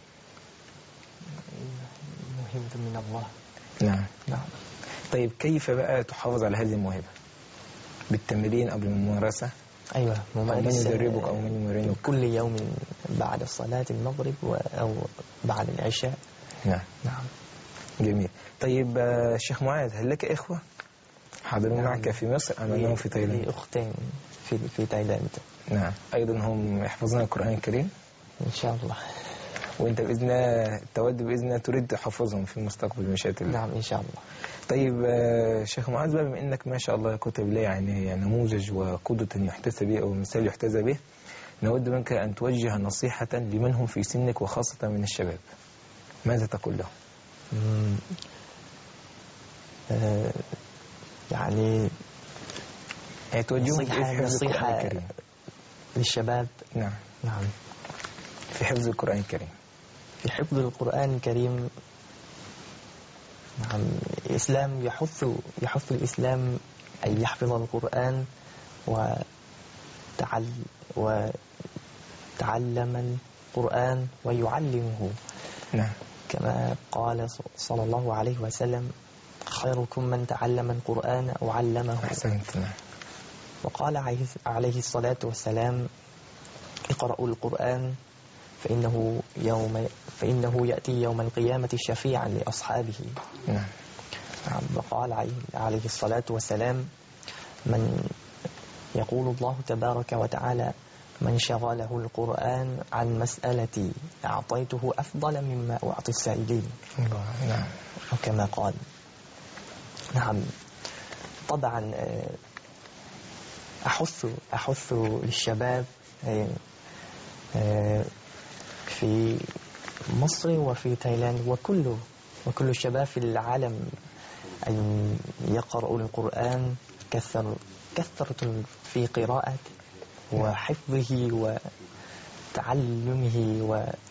موهبة من الله. نعم. طيب كيف بقى تحافظ على هذه الموهبة؟ بالتمرين أو بالممارسة؟ أيوة، ممارسة. أو من يدربك أو من يمرنك؟ كل يوم بعد صلاة المغرب أو بعد العشاء. نعم. جميل. طيب الشيخ معاذ، هل لك إخوة حاضرون معك في مصر أم أنهم في تايلاند؟ لي أختين في تايلاند. نعم. أيضا هم يحفظون القرآن الكريم؟ إن شاء الله. وانت باذن الله تود باذن الله تريد تحفظهم في المستقبل بمشيئة الله. نعم إن شاء الله. طيب شيخ معاذ بقى، بما انك ما شاء الله كتب الله يعني نموذج وقدوة يحتذى به او مثال يحتذى به، نود منك ان توجه نصيحة لمن هم في سنك وخاصة من الشباب، ماذا تقول لهم؟ يعني توجههم نصيحة للشباب. نعم في حفظ القرآن الكريم. في حفظ القرآن الكريم، نعم الإسلام يحث الإسلام أن يحفظ القرآن وتعلم القرآن ويعلمه. نعم. كما قال صلى الله عليه وسلم: خيركم من تعلم القرآن وعلمه. أحسنت. نعم. وقال عليه الصلاة والسلام: اقرأوا القرآن فإنه يأتي يوم القيامة شفيعا لأصحابه. نعم. وقال عليه الصلاة والسلام: من يقول الله تبارك وتعالى: من شغله القرآن عن مسألتي أعطيته أفضل مما أعطي السائلين. نعم. وكما قال. نعم. طبعا أحث للشباب في مصر وفي تايلاند وكل الشباب في العالم أن يقرأوا القرآن كثرة في قراءة وحفظه وتعلمه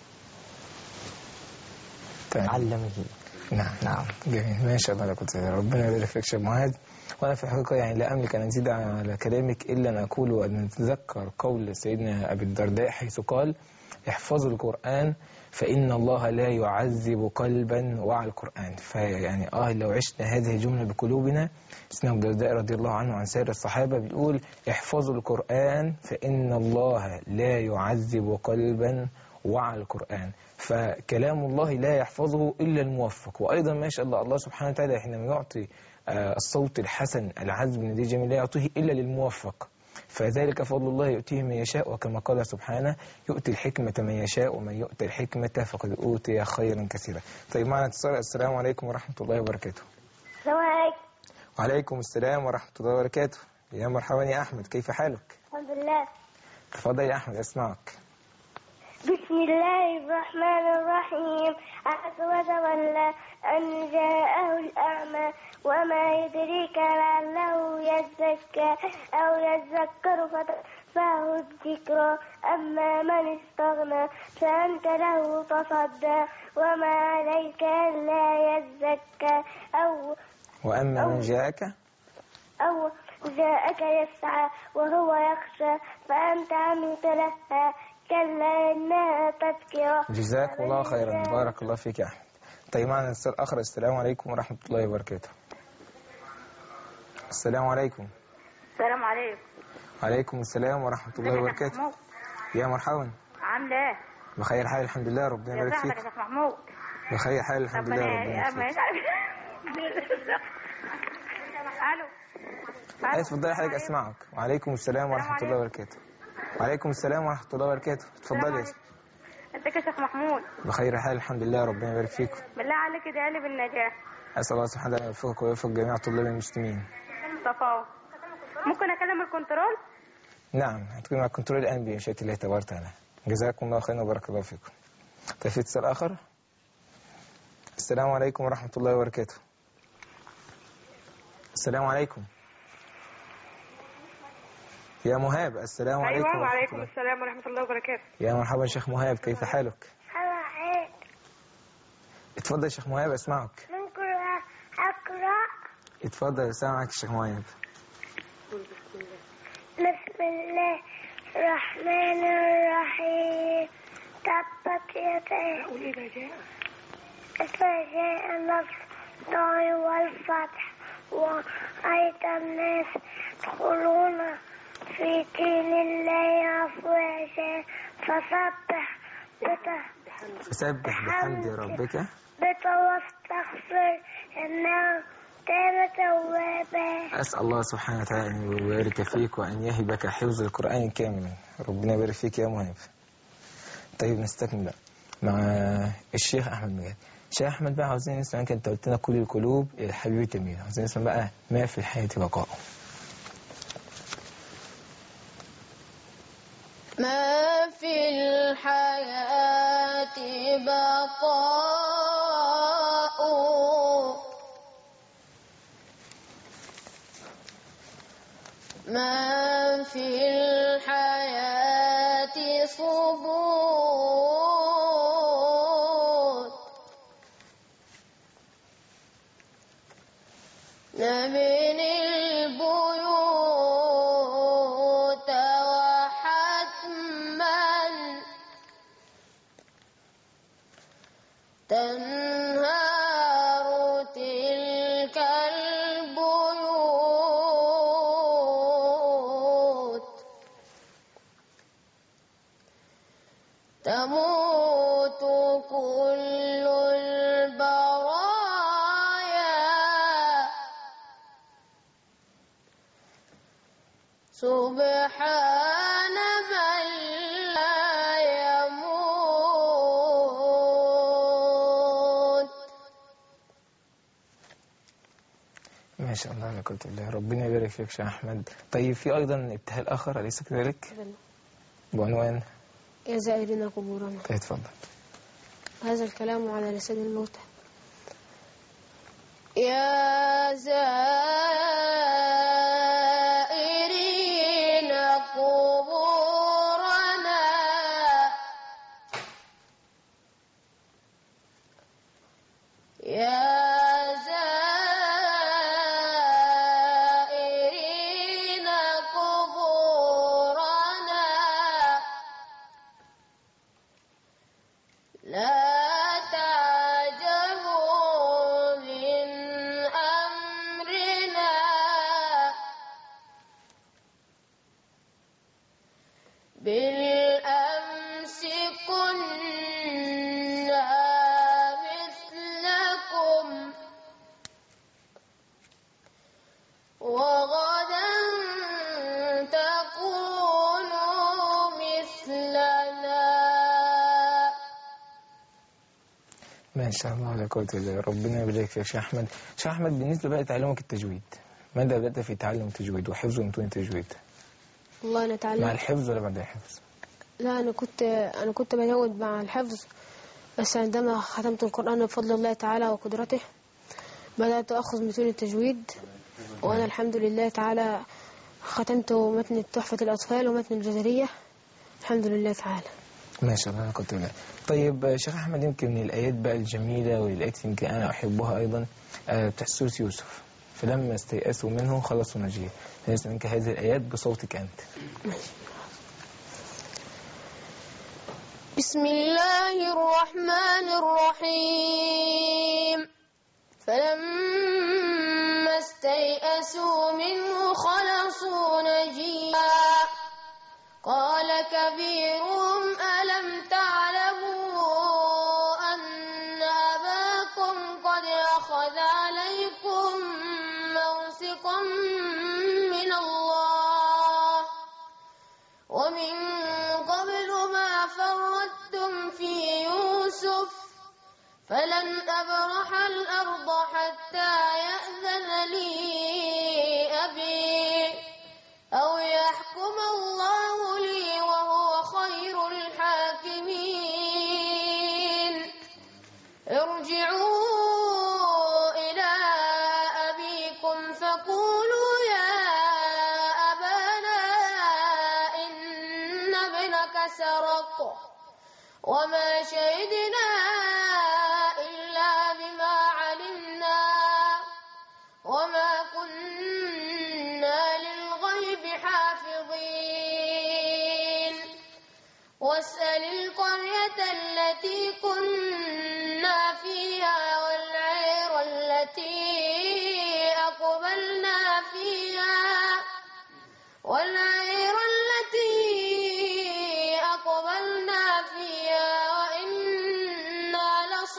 وتعلمه. نعم. جميل، ما شاء الله. كنت ربنا يبارك فيك شيخ معاذ. وأنا في الحقيقة يعني لا أملك أن أزيد على كلامك إلا أن أقول وأن نتذكر قول سيدنا أبي الدرداء حيث قال: احفظوا القرآن فإن الله لا يعذب قلبا وعى القرآن. فيعني لو عشنا هذه الجملة بقلوبنا. سيدنا أبو الدرداء رضي الله عنه عن سائر الصحابة بيقول: احفظوا القرآن فإن الله لا يعذب قلبا وعى القرآن. فكلام الله لا يحفظه إلا الموفق. وأيضا ما شاء الله الله سبحانه وتعالى حينما يعطي الصوت الحسن العذب من ذي جميل لا يعطيه إلا للموفق. فذلك فضل الله يؤتيه من يشاء، وكما قال سبحانه: يؤتي الحكمة من يشاء ومن يؤتي الحكمة فقد أوتي خيرا كثيرا. طيب معنا اتصال. السلام عليكم ورحمة الله وبركاته. السلام عليكم. وعليكم السلام ورحمة الله وبركاته. يا مرحبا يا أحمد، كيف حالك؟ الحمد لله. تفضل يا أحمد أسمعك. بسم الله الرحمن الرحيم. عبس وتولى أن جاءه الأعمى وما يدريك لعله يزكى أو يذكر فتنفعه الذكرى. أما من استغنى فأنت له تصدى وما عليك ألا يزكى وأما من جاءك يسعى وهو يخشى فأنت عنه تلهى كلا إنها تذكرة. جزاك الله خيرا، بارك الله فيك يا أحمد. طيب معنا اتصال آخر. السلام عليكم ورحمة الله وبركاته. السلام عليكم. السلام عليكم. وعليكم السلام ورحمة الله وبركاته. يا مرحبا. عامل ايه؟ بخير حال الحمد لله، ربنا يبارك فيك. يا شيخ محمود. بخير حال الحمد لله، ربنا يبارك فيك. الو. اتفضلي حضرتك اسمعك. وعليكم السلام ورحمة الله وبركاته. وعليكم السلام ورحمة الله وبركاته. اتفضلي. ازيك يا شيخ محمود؟ بخير حال الحمد لله، ربنا يبارك فيكم. بالله عليك ادعي لي بالنجاح. أسأل الله سبحانه وتعالى يوفقك ويوفق جميع طلاب المسلمين. صفاء. ممكن اكلم الكنترول؟ نعم، هتكون مع الكنترول الآن بمشيئة الله تبارك وتعالى. جزاكم الله خيرا وبارك الله فيكم. طيب في اتصال آخر. السلام عليكم ورحمة الله وبركاته. السلام عليكم. يا مهاب. السلام عليكم. أيوة وعليكم السلام ورحمة الله وبركاته. يا مرحبا شيخ مهاب، كيف حالك؟ اتفضل شيخ مهاب اسمعك. ممكن أقرأ؟ اتفضل سامعك شيخ مهاب. بسم الله الرحمن الرحيم. تبت يدي إذا جاء نصر الله والفتح ورأيت الناس يدخلون في دين الله أفواجا فسبح بحمد ربك واستغفر إنه كان توابا. أسأل الله سبحانه وتعالى أن يبارك فيك وأن يهبك حفظ القرآن كاملا. ربنا يبارك فيك يا مهاب. طيب نستكمل. مع الشيخ أحمد مجاد. الشيخ أحمد بقى عاوزين نسمع، أنت قلت لنا كل القلوب إلى الحبيب تميل، عاوزين نسمع بقى ما في الحياة بقاء. ما في الحياة بقاء ما في الحياة ثبوت نبني البيوت وحتما تنهار تلك البيوت تموت كل البرايا سبحان من لا يموت. ما شاء الله على قوة الله، ربنا يبارك فيك شيخ أحمد. طيب في أيضا ابتهال آخر أليس كذلك بعنوان يا زائرين قبورنا؟ طيب اتفضل. هذا الكلام على لسان الموتى. يا زائرين قبورنا يا زائرين قبورنا لا تعجبوا من أمرنا بالأمس كنا مثلكم وغدا تكونوا مثلنا. ما شاء الله على قوة الله، ربنا يبارك فيك شيخ أحمد. شيخ أحمد بالنسبة بقى لتعلمك التجويد، ماذا بدأت في تعلم التجويد وحفظ متون التجويد؟ والله أنا مع تعلمت. الحفظ ولا بعد الحفظ؟ لا، أنا كنت بجود مع الحفظ، بس عندما ختمت القرآن بفضل الله تعالى وقدرته بدأت أخذ متون التجويد، وأنا الحمد لله تعالى ختمت متن تحفة الأطفال ومتن الجزرية الحمد لله تعالى. ما شاء الله على قوة الله. طيب شيخ أحمد، يمكن من الآيات بقى الجميلة والآيات يمكن أنا أحبها أيضا بتاع سورة يوسف، فلما استيأسوا منه خلصوا نجيه، فنسمع منك هذه الآيات بصوتك أنت. بسم الله الرحمن الرحيم. فلما استيأسوا منه خلصوا نجيا قال كبيرهم ألم تعلموا أن أباكم قد أخذ عليكم موثقا من الله ومن قبل ما فرطتم في يوسف فلن أبرح الأرض حتى يأذن لي أبي أو يحكم الله لي وهو خير الحاكمين. ارجعوا إلى أبيكم فقولوا يا أبانا إن ابنك سرق وما شهدنا إلا بما علمنا وما كنا للغيب حافظين. واسأل القرية التي كنا فيها والعير التي أقبلنا فيها وإنا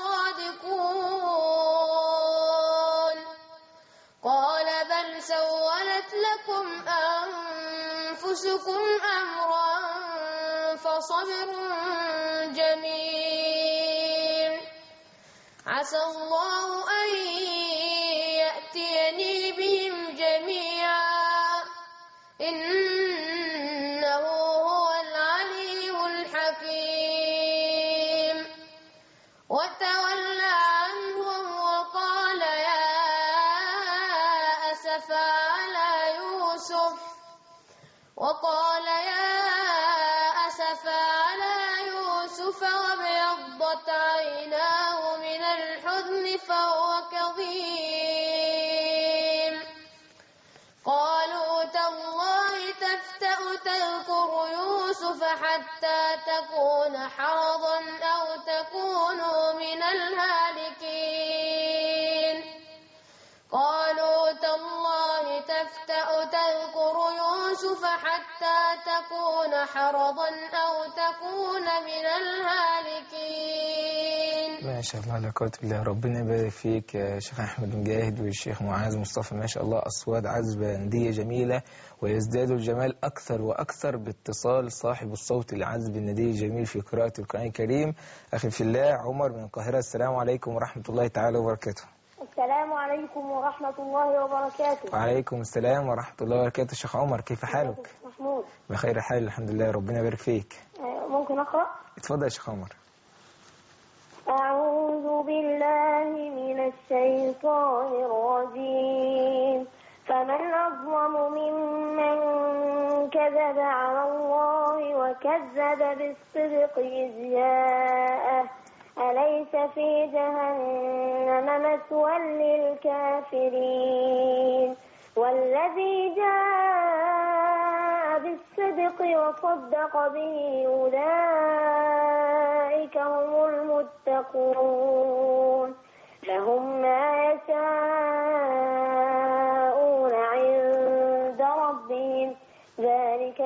لصادقون. قال بل سولت لكم أنفسكم أمرا وصبر جميل. عسى الله أن يأتيني بهم جميعا إنه هو العليم الحكيم. وتولى عنهم وقال يا أسفا على يوسف وابيضت عيناه من الحزن فهو كظيم. قالوا تالله تفتأ تذكر يوسف حتى تكون حرضا أو تكون من الهالكين. قالوا تالله تفتأ تذكر يوسف حتى تكون حرضا أو تكون من الهالكين. ما شاء الله لا قوة إلا بالله. ربنا يبارك فيك يا شيخ أحمد مجاهد والشيخ معاذ مصطفى. ما شاء الله أصوات عذبة ندية جميلة، ويزداد الجمال أكثر وأكثر باتصال صاحب الصوت العذب الندي الجميل في قراءة القرآن الكريم. أخي في الله عمر من القاهرة، السلام عليكم ورحمة الله تعالى وبركاته. السلام عليكم ورحمة الله وبركاته. وعليكم السلام ورحمة الله وبركاته. شيخ عمر كيف حالك؟ محمود بخير حال الحمد لله، ربنا يبارك فيك. ممكن أقرأ؟ اتفضل يا شيخ عمر. أعوذ بالله من الشيطان الرجيم. فمن أظلم ممن كذب على الله وكذب بالصدق إذ جاءه أليس في جهنم مثوى للكافرين. والذي جاء بالصدق وصدق به أولئك هم المتقون. لهم ما يشاءون عند ربهم ذلك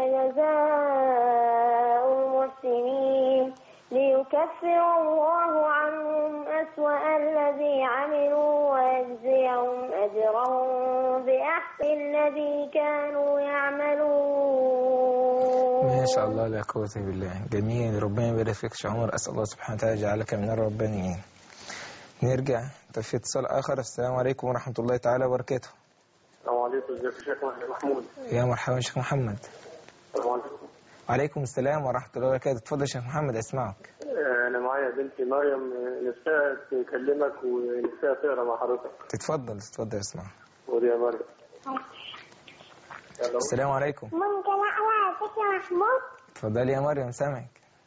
جزاء المحسنين ليكفر الله عنهم أسوأ الذي عملوا ويجزيهم أجرهم بأحسن الذي كانوا يعملون. ما شاء الله لا قوة بالله. جميل، ربنا يبارك فيك يا عمر. أسأل الله سبحانه وتعالى يجعلك من الربانيين. نرجع في اتصال آخر. السلام عليكم ورحمة الله تعالى وبركاته. السلام عليكم. ازيك يا شيخ محمود؟ يا مرحبا شيخ محمد. السلام عليكم. وعليكم السلام ورحمة الله وبركاته. اتفضل يا شيخ محمد أسمعك. أنا معايا بنتي مريم نفسها تكلمك ونفسها تقرا مع حضرتك. تتفضل اسمع. قول يا مريم. السلام عليكم. ممكن أقرأ يا شيخ محمود؟ اتفضلي يا مريم سامعك.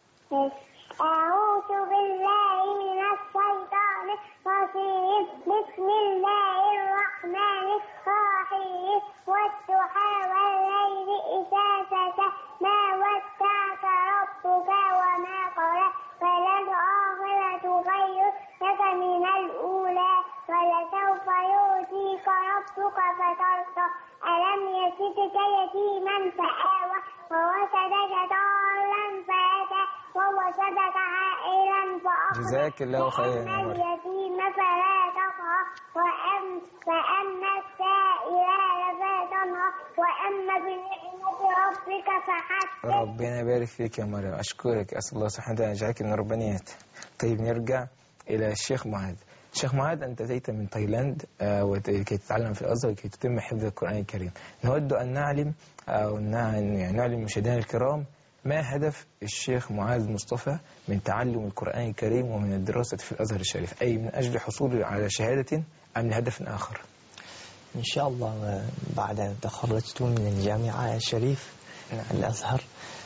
أعوذ بالله من الشيطان الرجيم. بسم الله الرحمن الرحيم. والضحى والليل إذا سجى ما ودعك ربك وما قلى وللآخرة خير لك من الأولى ولسوف يؤتيك ربك فترضى. ألم يجدك يتيما فآوى ووجدك ضالا فهدى ووجدك عائلا فأغنى. جزاك الله خيرا. وأما اليتيم فلا تقهر وأما السائل فلا تنهر وأما بنعمة ربك فحدث. ربنا يبارك فيك يا مريم، أشكرك. أسأل الله سبحانه وتعالى يجعلك من الربانيات. طيب نرجع إلى الشيخ معاذ. الشيخ معاذ أنت أتيت من تايلاند لكي تتعلم في الأزهر وكي تتم حفظ القرآن الكريم. نود أن نعلم أو نعلم مشاهدينا الكرام ما هدف الشيخ معاذ مصطفى من تعلم القرآن الكريم ومن الدراسة في الأزهر الشريف، أي من أجل حصول على شهادة أم لهدف آخر؟ إن شاء الله بعد أن تخرجت من الجامعة الشريف الأزهر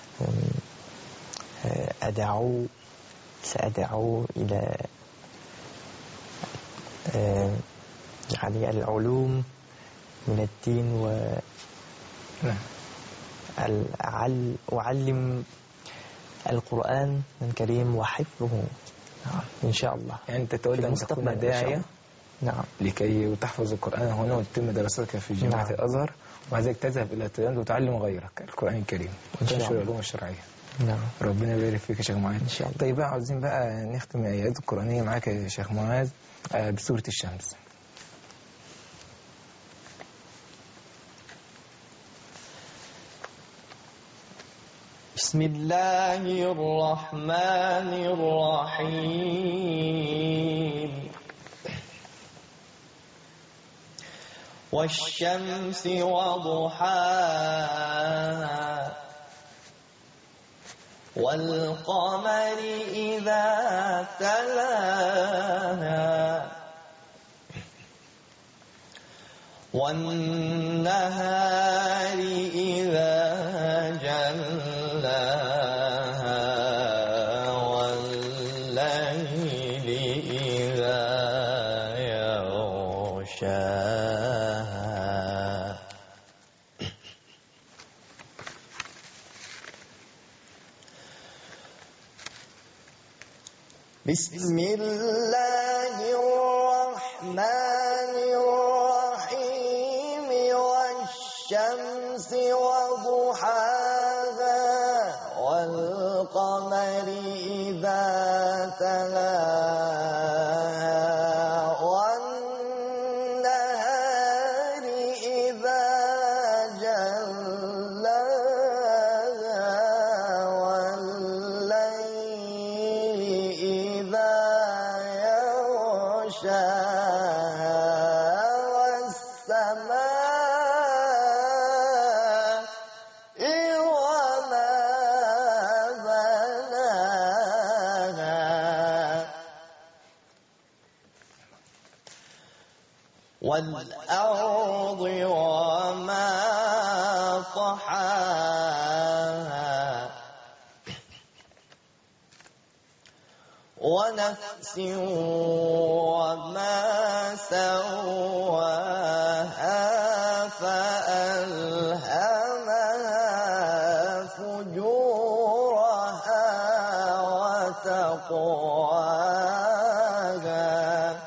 سأدعو إلى يعني العلوم من الدين وأعلم القرآن الكريم وحفظه إن شاء الله. يعني أنت تود أن تكون داعية نعم لكي تحفظ القرآن هنا وتتم دراستك في جامعة الأزهر، وبعد ذلك تذهب إلى تايلاند وتعلم غيرك القرآن الكريم وتنشر العلوم الشرعية. نعم ربنا يبارك فيك يا شيخ معاذ. إن شاء الله. طيب عاوزين بقى نختم الآيات القرآنية معاك يا شيخ معاذ بسورة الشمس. بسم الله الرحمن الرحيم والشمس وضحاها والقمر إذا تلاها والنهار إذا جلاها والليل إذا يغشاها بسم الله الرحمن الرحيم والشمس وضحاها والقمر إذا تلاها والنهار إذا جلاها والليل إذا يغشاها والسماء وما بناها والأرض وما طحاها ونفس وما سواها فألهمها فجورها وتقواها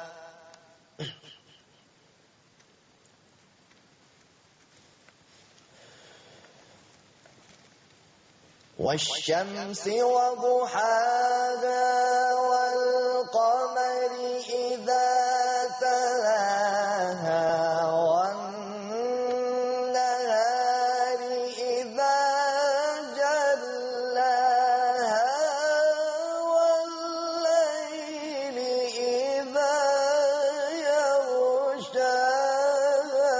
والشمس وضحاها والقمر إذا تلاها والنهار إذا جلاها والليل إذا يغشاها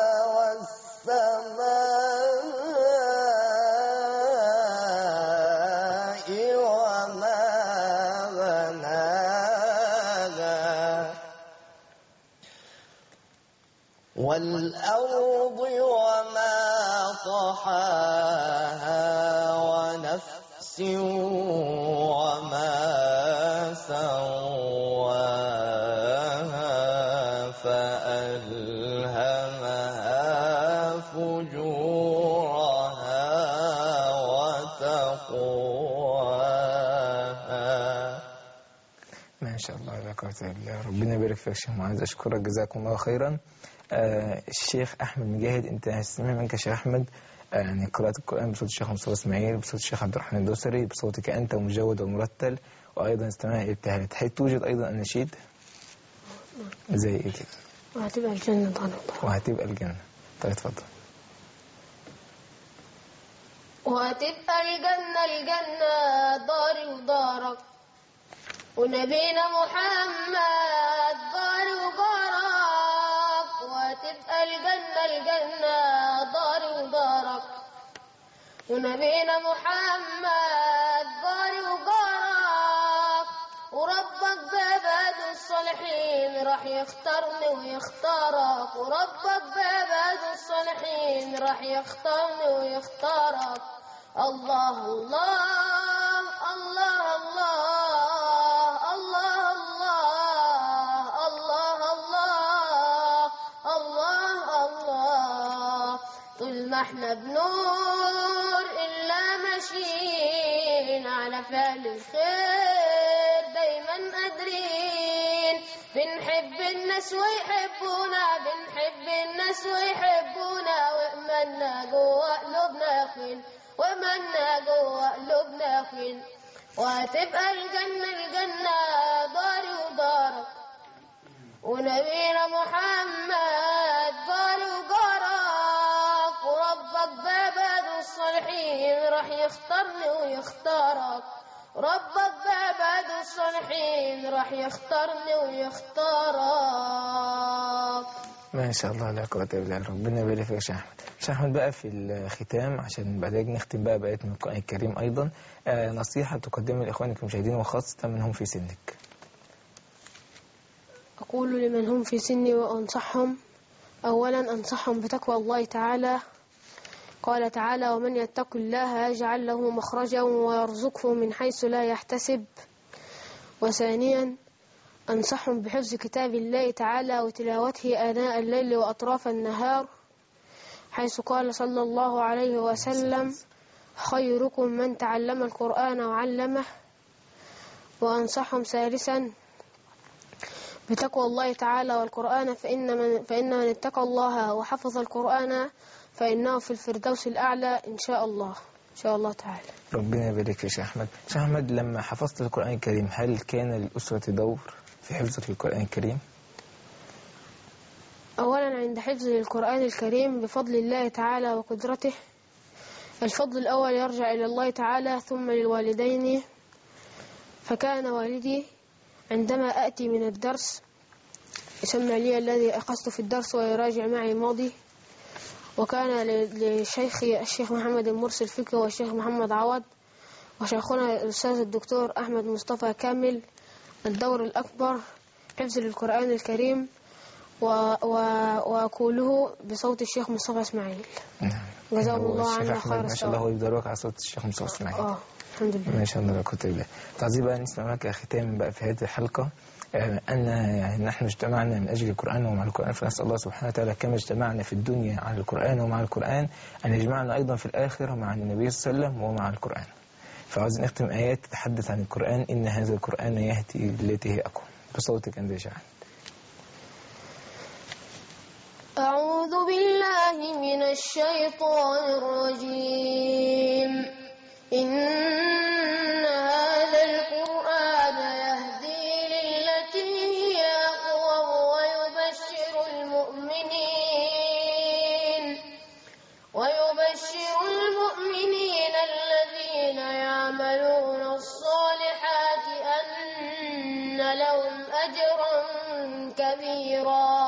والسماء وما بناها والأرض وما طحاها ونفس وما سواها فألهمها فجورها وتقواها. ما شاء الله لا قوة إلا بالله. ربنا يبارك فيك يا شيخ معاذ، أشكرك جزاكم الله خيرا. الشيخ أحمد مجاهد، أنت هستمع منك يا شيخ أحمد يعني قراءة القرآن بصوت الشيخ مصطفى إسماعيل، بصوت الشيخ عبد الرحمن الدوسري، بصوتك أنت مجود ومرتل، وأيضا استماع الابتهالات. هل توجد أيضا النشيد زي إيه كده؟ وهتبقى الجنة دار. وهتبقى الجنة. طيب اتفضل. وهتبقى الجنة داري ودارك ونبينا محمد داري وجارك. وهتبقى الجنة داري ودارك ونبينا محمد داري وجارك. وربك بعباده الصالحين راح يختارني ويختارك. وربك بعباده الصالحين راح يختارني ويختارك. الله الله الله الله الله الله الله الله الله. طول ما احنا بنور إلا ماشيين على فعل الخير دايما قادرين. بنحب الناس ويحبونا، بنحب الناس ويحبونا، وإيماننا جوا قلوبنا يخين، وإيماننا جوا قلوبنا يخين. وهتبقى الجنة داري ودارك ونبينا محمد داري وجارك. وربك بعباده الصالحين راح يختارني ويختارك، ربك بعباد الصالحين راح يختارني ويختارك. ما شاء الله لا قوة إلا بالله. ربنا يبارك فيك يا شيخ أحمد. شيخ أحمد بقى في الختام عشان بعدين نختم بقى بآيات من القرآن الكريم أيضا، نصيحة تقدمها لإخوانك المشاهدين وخاصة من هم في سنك. أقول لمن هم في سني وأنصحهم، أولا أنصحهم بتقوى الله تعالى. قال تعالى: ومن يتق الله يجعل له مخرجا ويرزقه من حيث لا يحتسب. وثانيا أنصحهم بحفظ كتاب الله تعالى وتلاوته آناء الليل وأطراف النهار، حيث قال صلى الله عليه وسلم: خيركم من تعلم القرآن وعلمه. وأنصحهم ثالثا بتقوى الله تعالى والقرآن، فإن من اتقى الله وحفظ القرآن فإنه في الفردوس الأعلى إن شاء الله، إن شاء الله تعالى. ربنا يبارك يا شيخ أحمد. شيخ أحمد، لما حفظت القرآن الكريم هل كان للأسرة دور في حفظك للقرآن الكريم؟ أولا عند حفظ القرآن الكريم بفضل الله تعالى وقدرته، الفضل الأول يرجع إلى الله تعالى ثم للوالدين. فكان والدي عندما أأتي من الدرس يسمع لي الذي أخذت في الدرس ويراجع معي ماضي. وكان لشيخي الشيخ محمد المرسل فكري والشيخ محمد عوض وشيخنا الأستاذ الدكتور أحمد مصطفى كامل الدور الأكبر حفظ للقرآن الكريم، وأقوله بصوت الشيخ مصطفى إسماعيل. جزاه الله عنا خير. ما شاء الله، هو يدرك على صوت الشيخ مصطفى إسماعيل. الحمد لله. ما شاء الله لا قوة إلا بالله. تعزي بقى نسمع معك ختام بقى في هذه الحلقة، أن يعني نحن اجتمعنا من أجل القرآن ومع القرآن، فنسأل الله سبحانه وتعالى كما اجتمعنا في الدنيا على القرآن ومع القرآن أن يجمعنا أيضا في الآخرة مع النبي صلى الله عليه وسلم ومع القرآن. فعاوز نختم آيات تتحدث عن القرآن: إن هذا القرآن يهدي للتي هي أقوم. بصوتك أنت يا شيخ. أعوذ بالله من الشيطان الرجيم. إن هذا القرآن يهدي للتي هي أقوم ويبشر المؤمنين الذين يعملون الصالحات أن لهم أجرا كبيرا،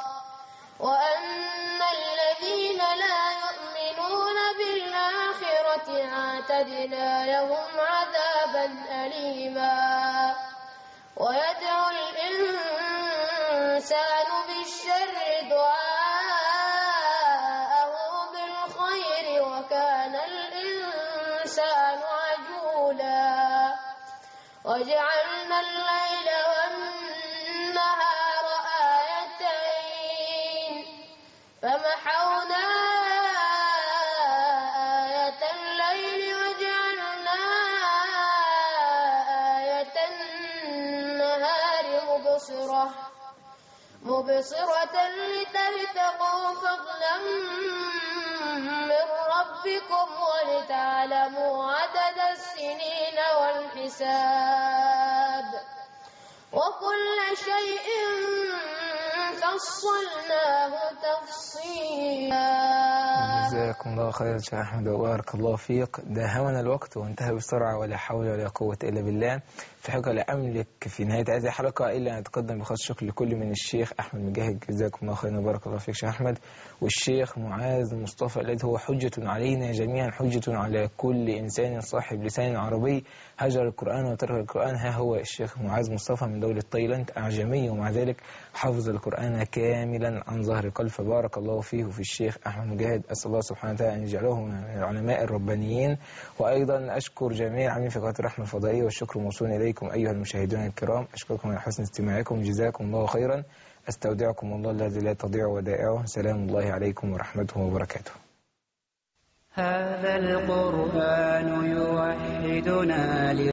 وأن الذين لا يؤمنون بالآخرة اعتدنا لهم عذابا أليما. ويدعو الإنسان بالشر دعاءه بالخير وكان الإنسان عجولا. وجعلنا الليل والنهار آيتين فمحونا آية الليل وجعلنا آية النهار مبصرة لتبتغوا فضلا من ربكم ولتعلموا عدد السنين والحساب، وكل شيء فصلناه تفصيلا. جزاكم الله خيرا شيخ أحمد وبارك الله فيك. داهمنا الوقت وانتهى بسرعة ولا حول ولا قوة إلا بالله. في حقيقة لا أملك في نهاية هذه الحلقة إلا أن أتقدم بخاص شكر لكل من الشيخ أحمد مجاهد، جزاكم الله خيرا وبارك الله فيك شيخ أحمد، والشيخ معاذ مصطفى الذي هو حجة علينا جميعا، حجة على كل إنسان صاحب لسان عربي هجر القرآن وترك القرآن. ها هو الشيخ معاذ مصطفى من دولة تايلاند، أعجمي ومع ذلك حفظ القرآن كاملا عن ظهر قلب، فبارك الله فيه وفي الشيخ أحمد مجاهد. أسأل الله سبحانه وتعالى أن يجعله من العلماء الربانيين. وأيضا أشكر جميع عاملين في قناة الرحمة الفضائية، والشكر موصول إليكم أيها المشاهدون الكرام. أشكركم على حسن استماعكم، جزاكم الله خيرا. أستودعكم الله الذي لا تضيع ودائعه. سلام الله عليكم ورحمته وبركاته. هذا القرآن يوحدنا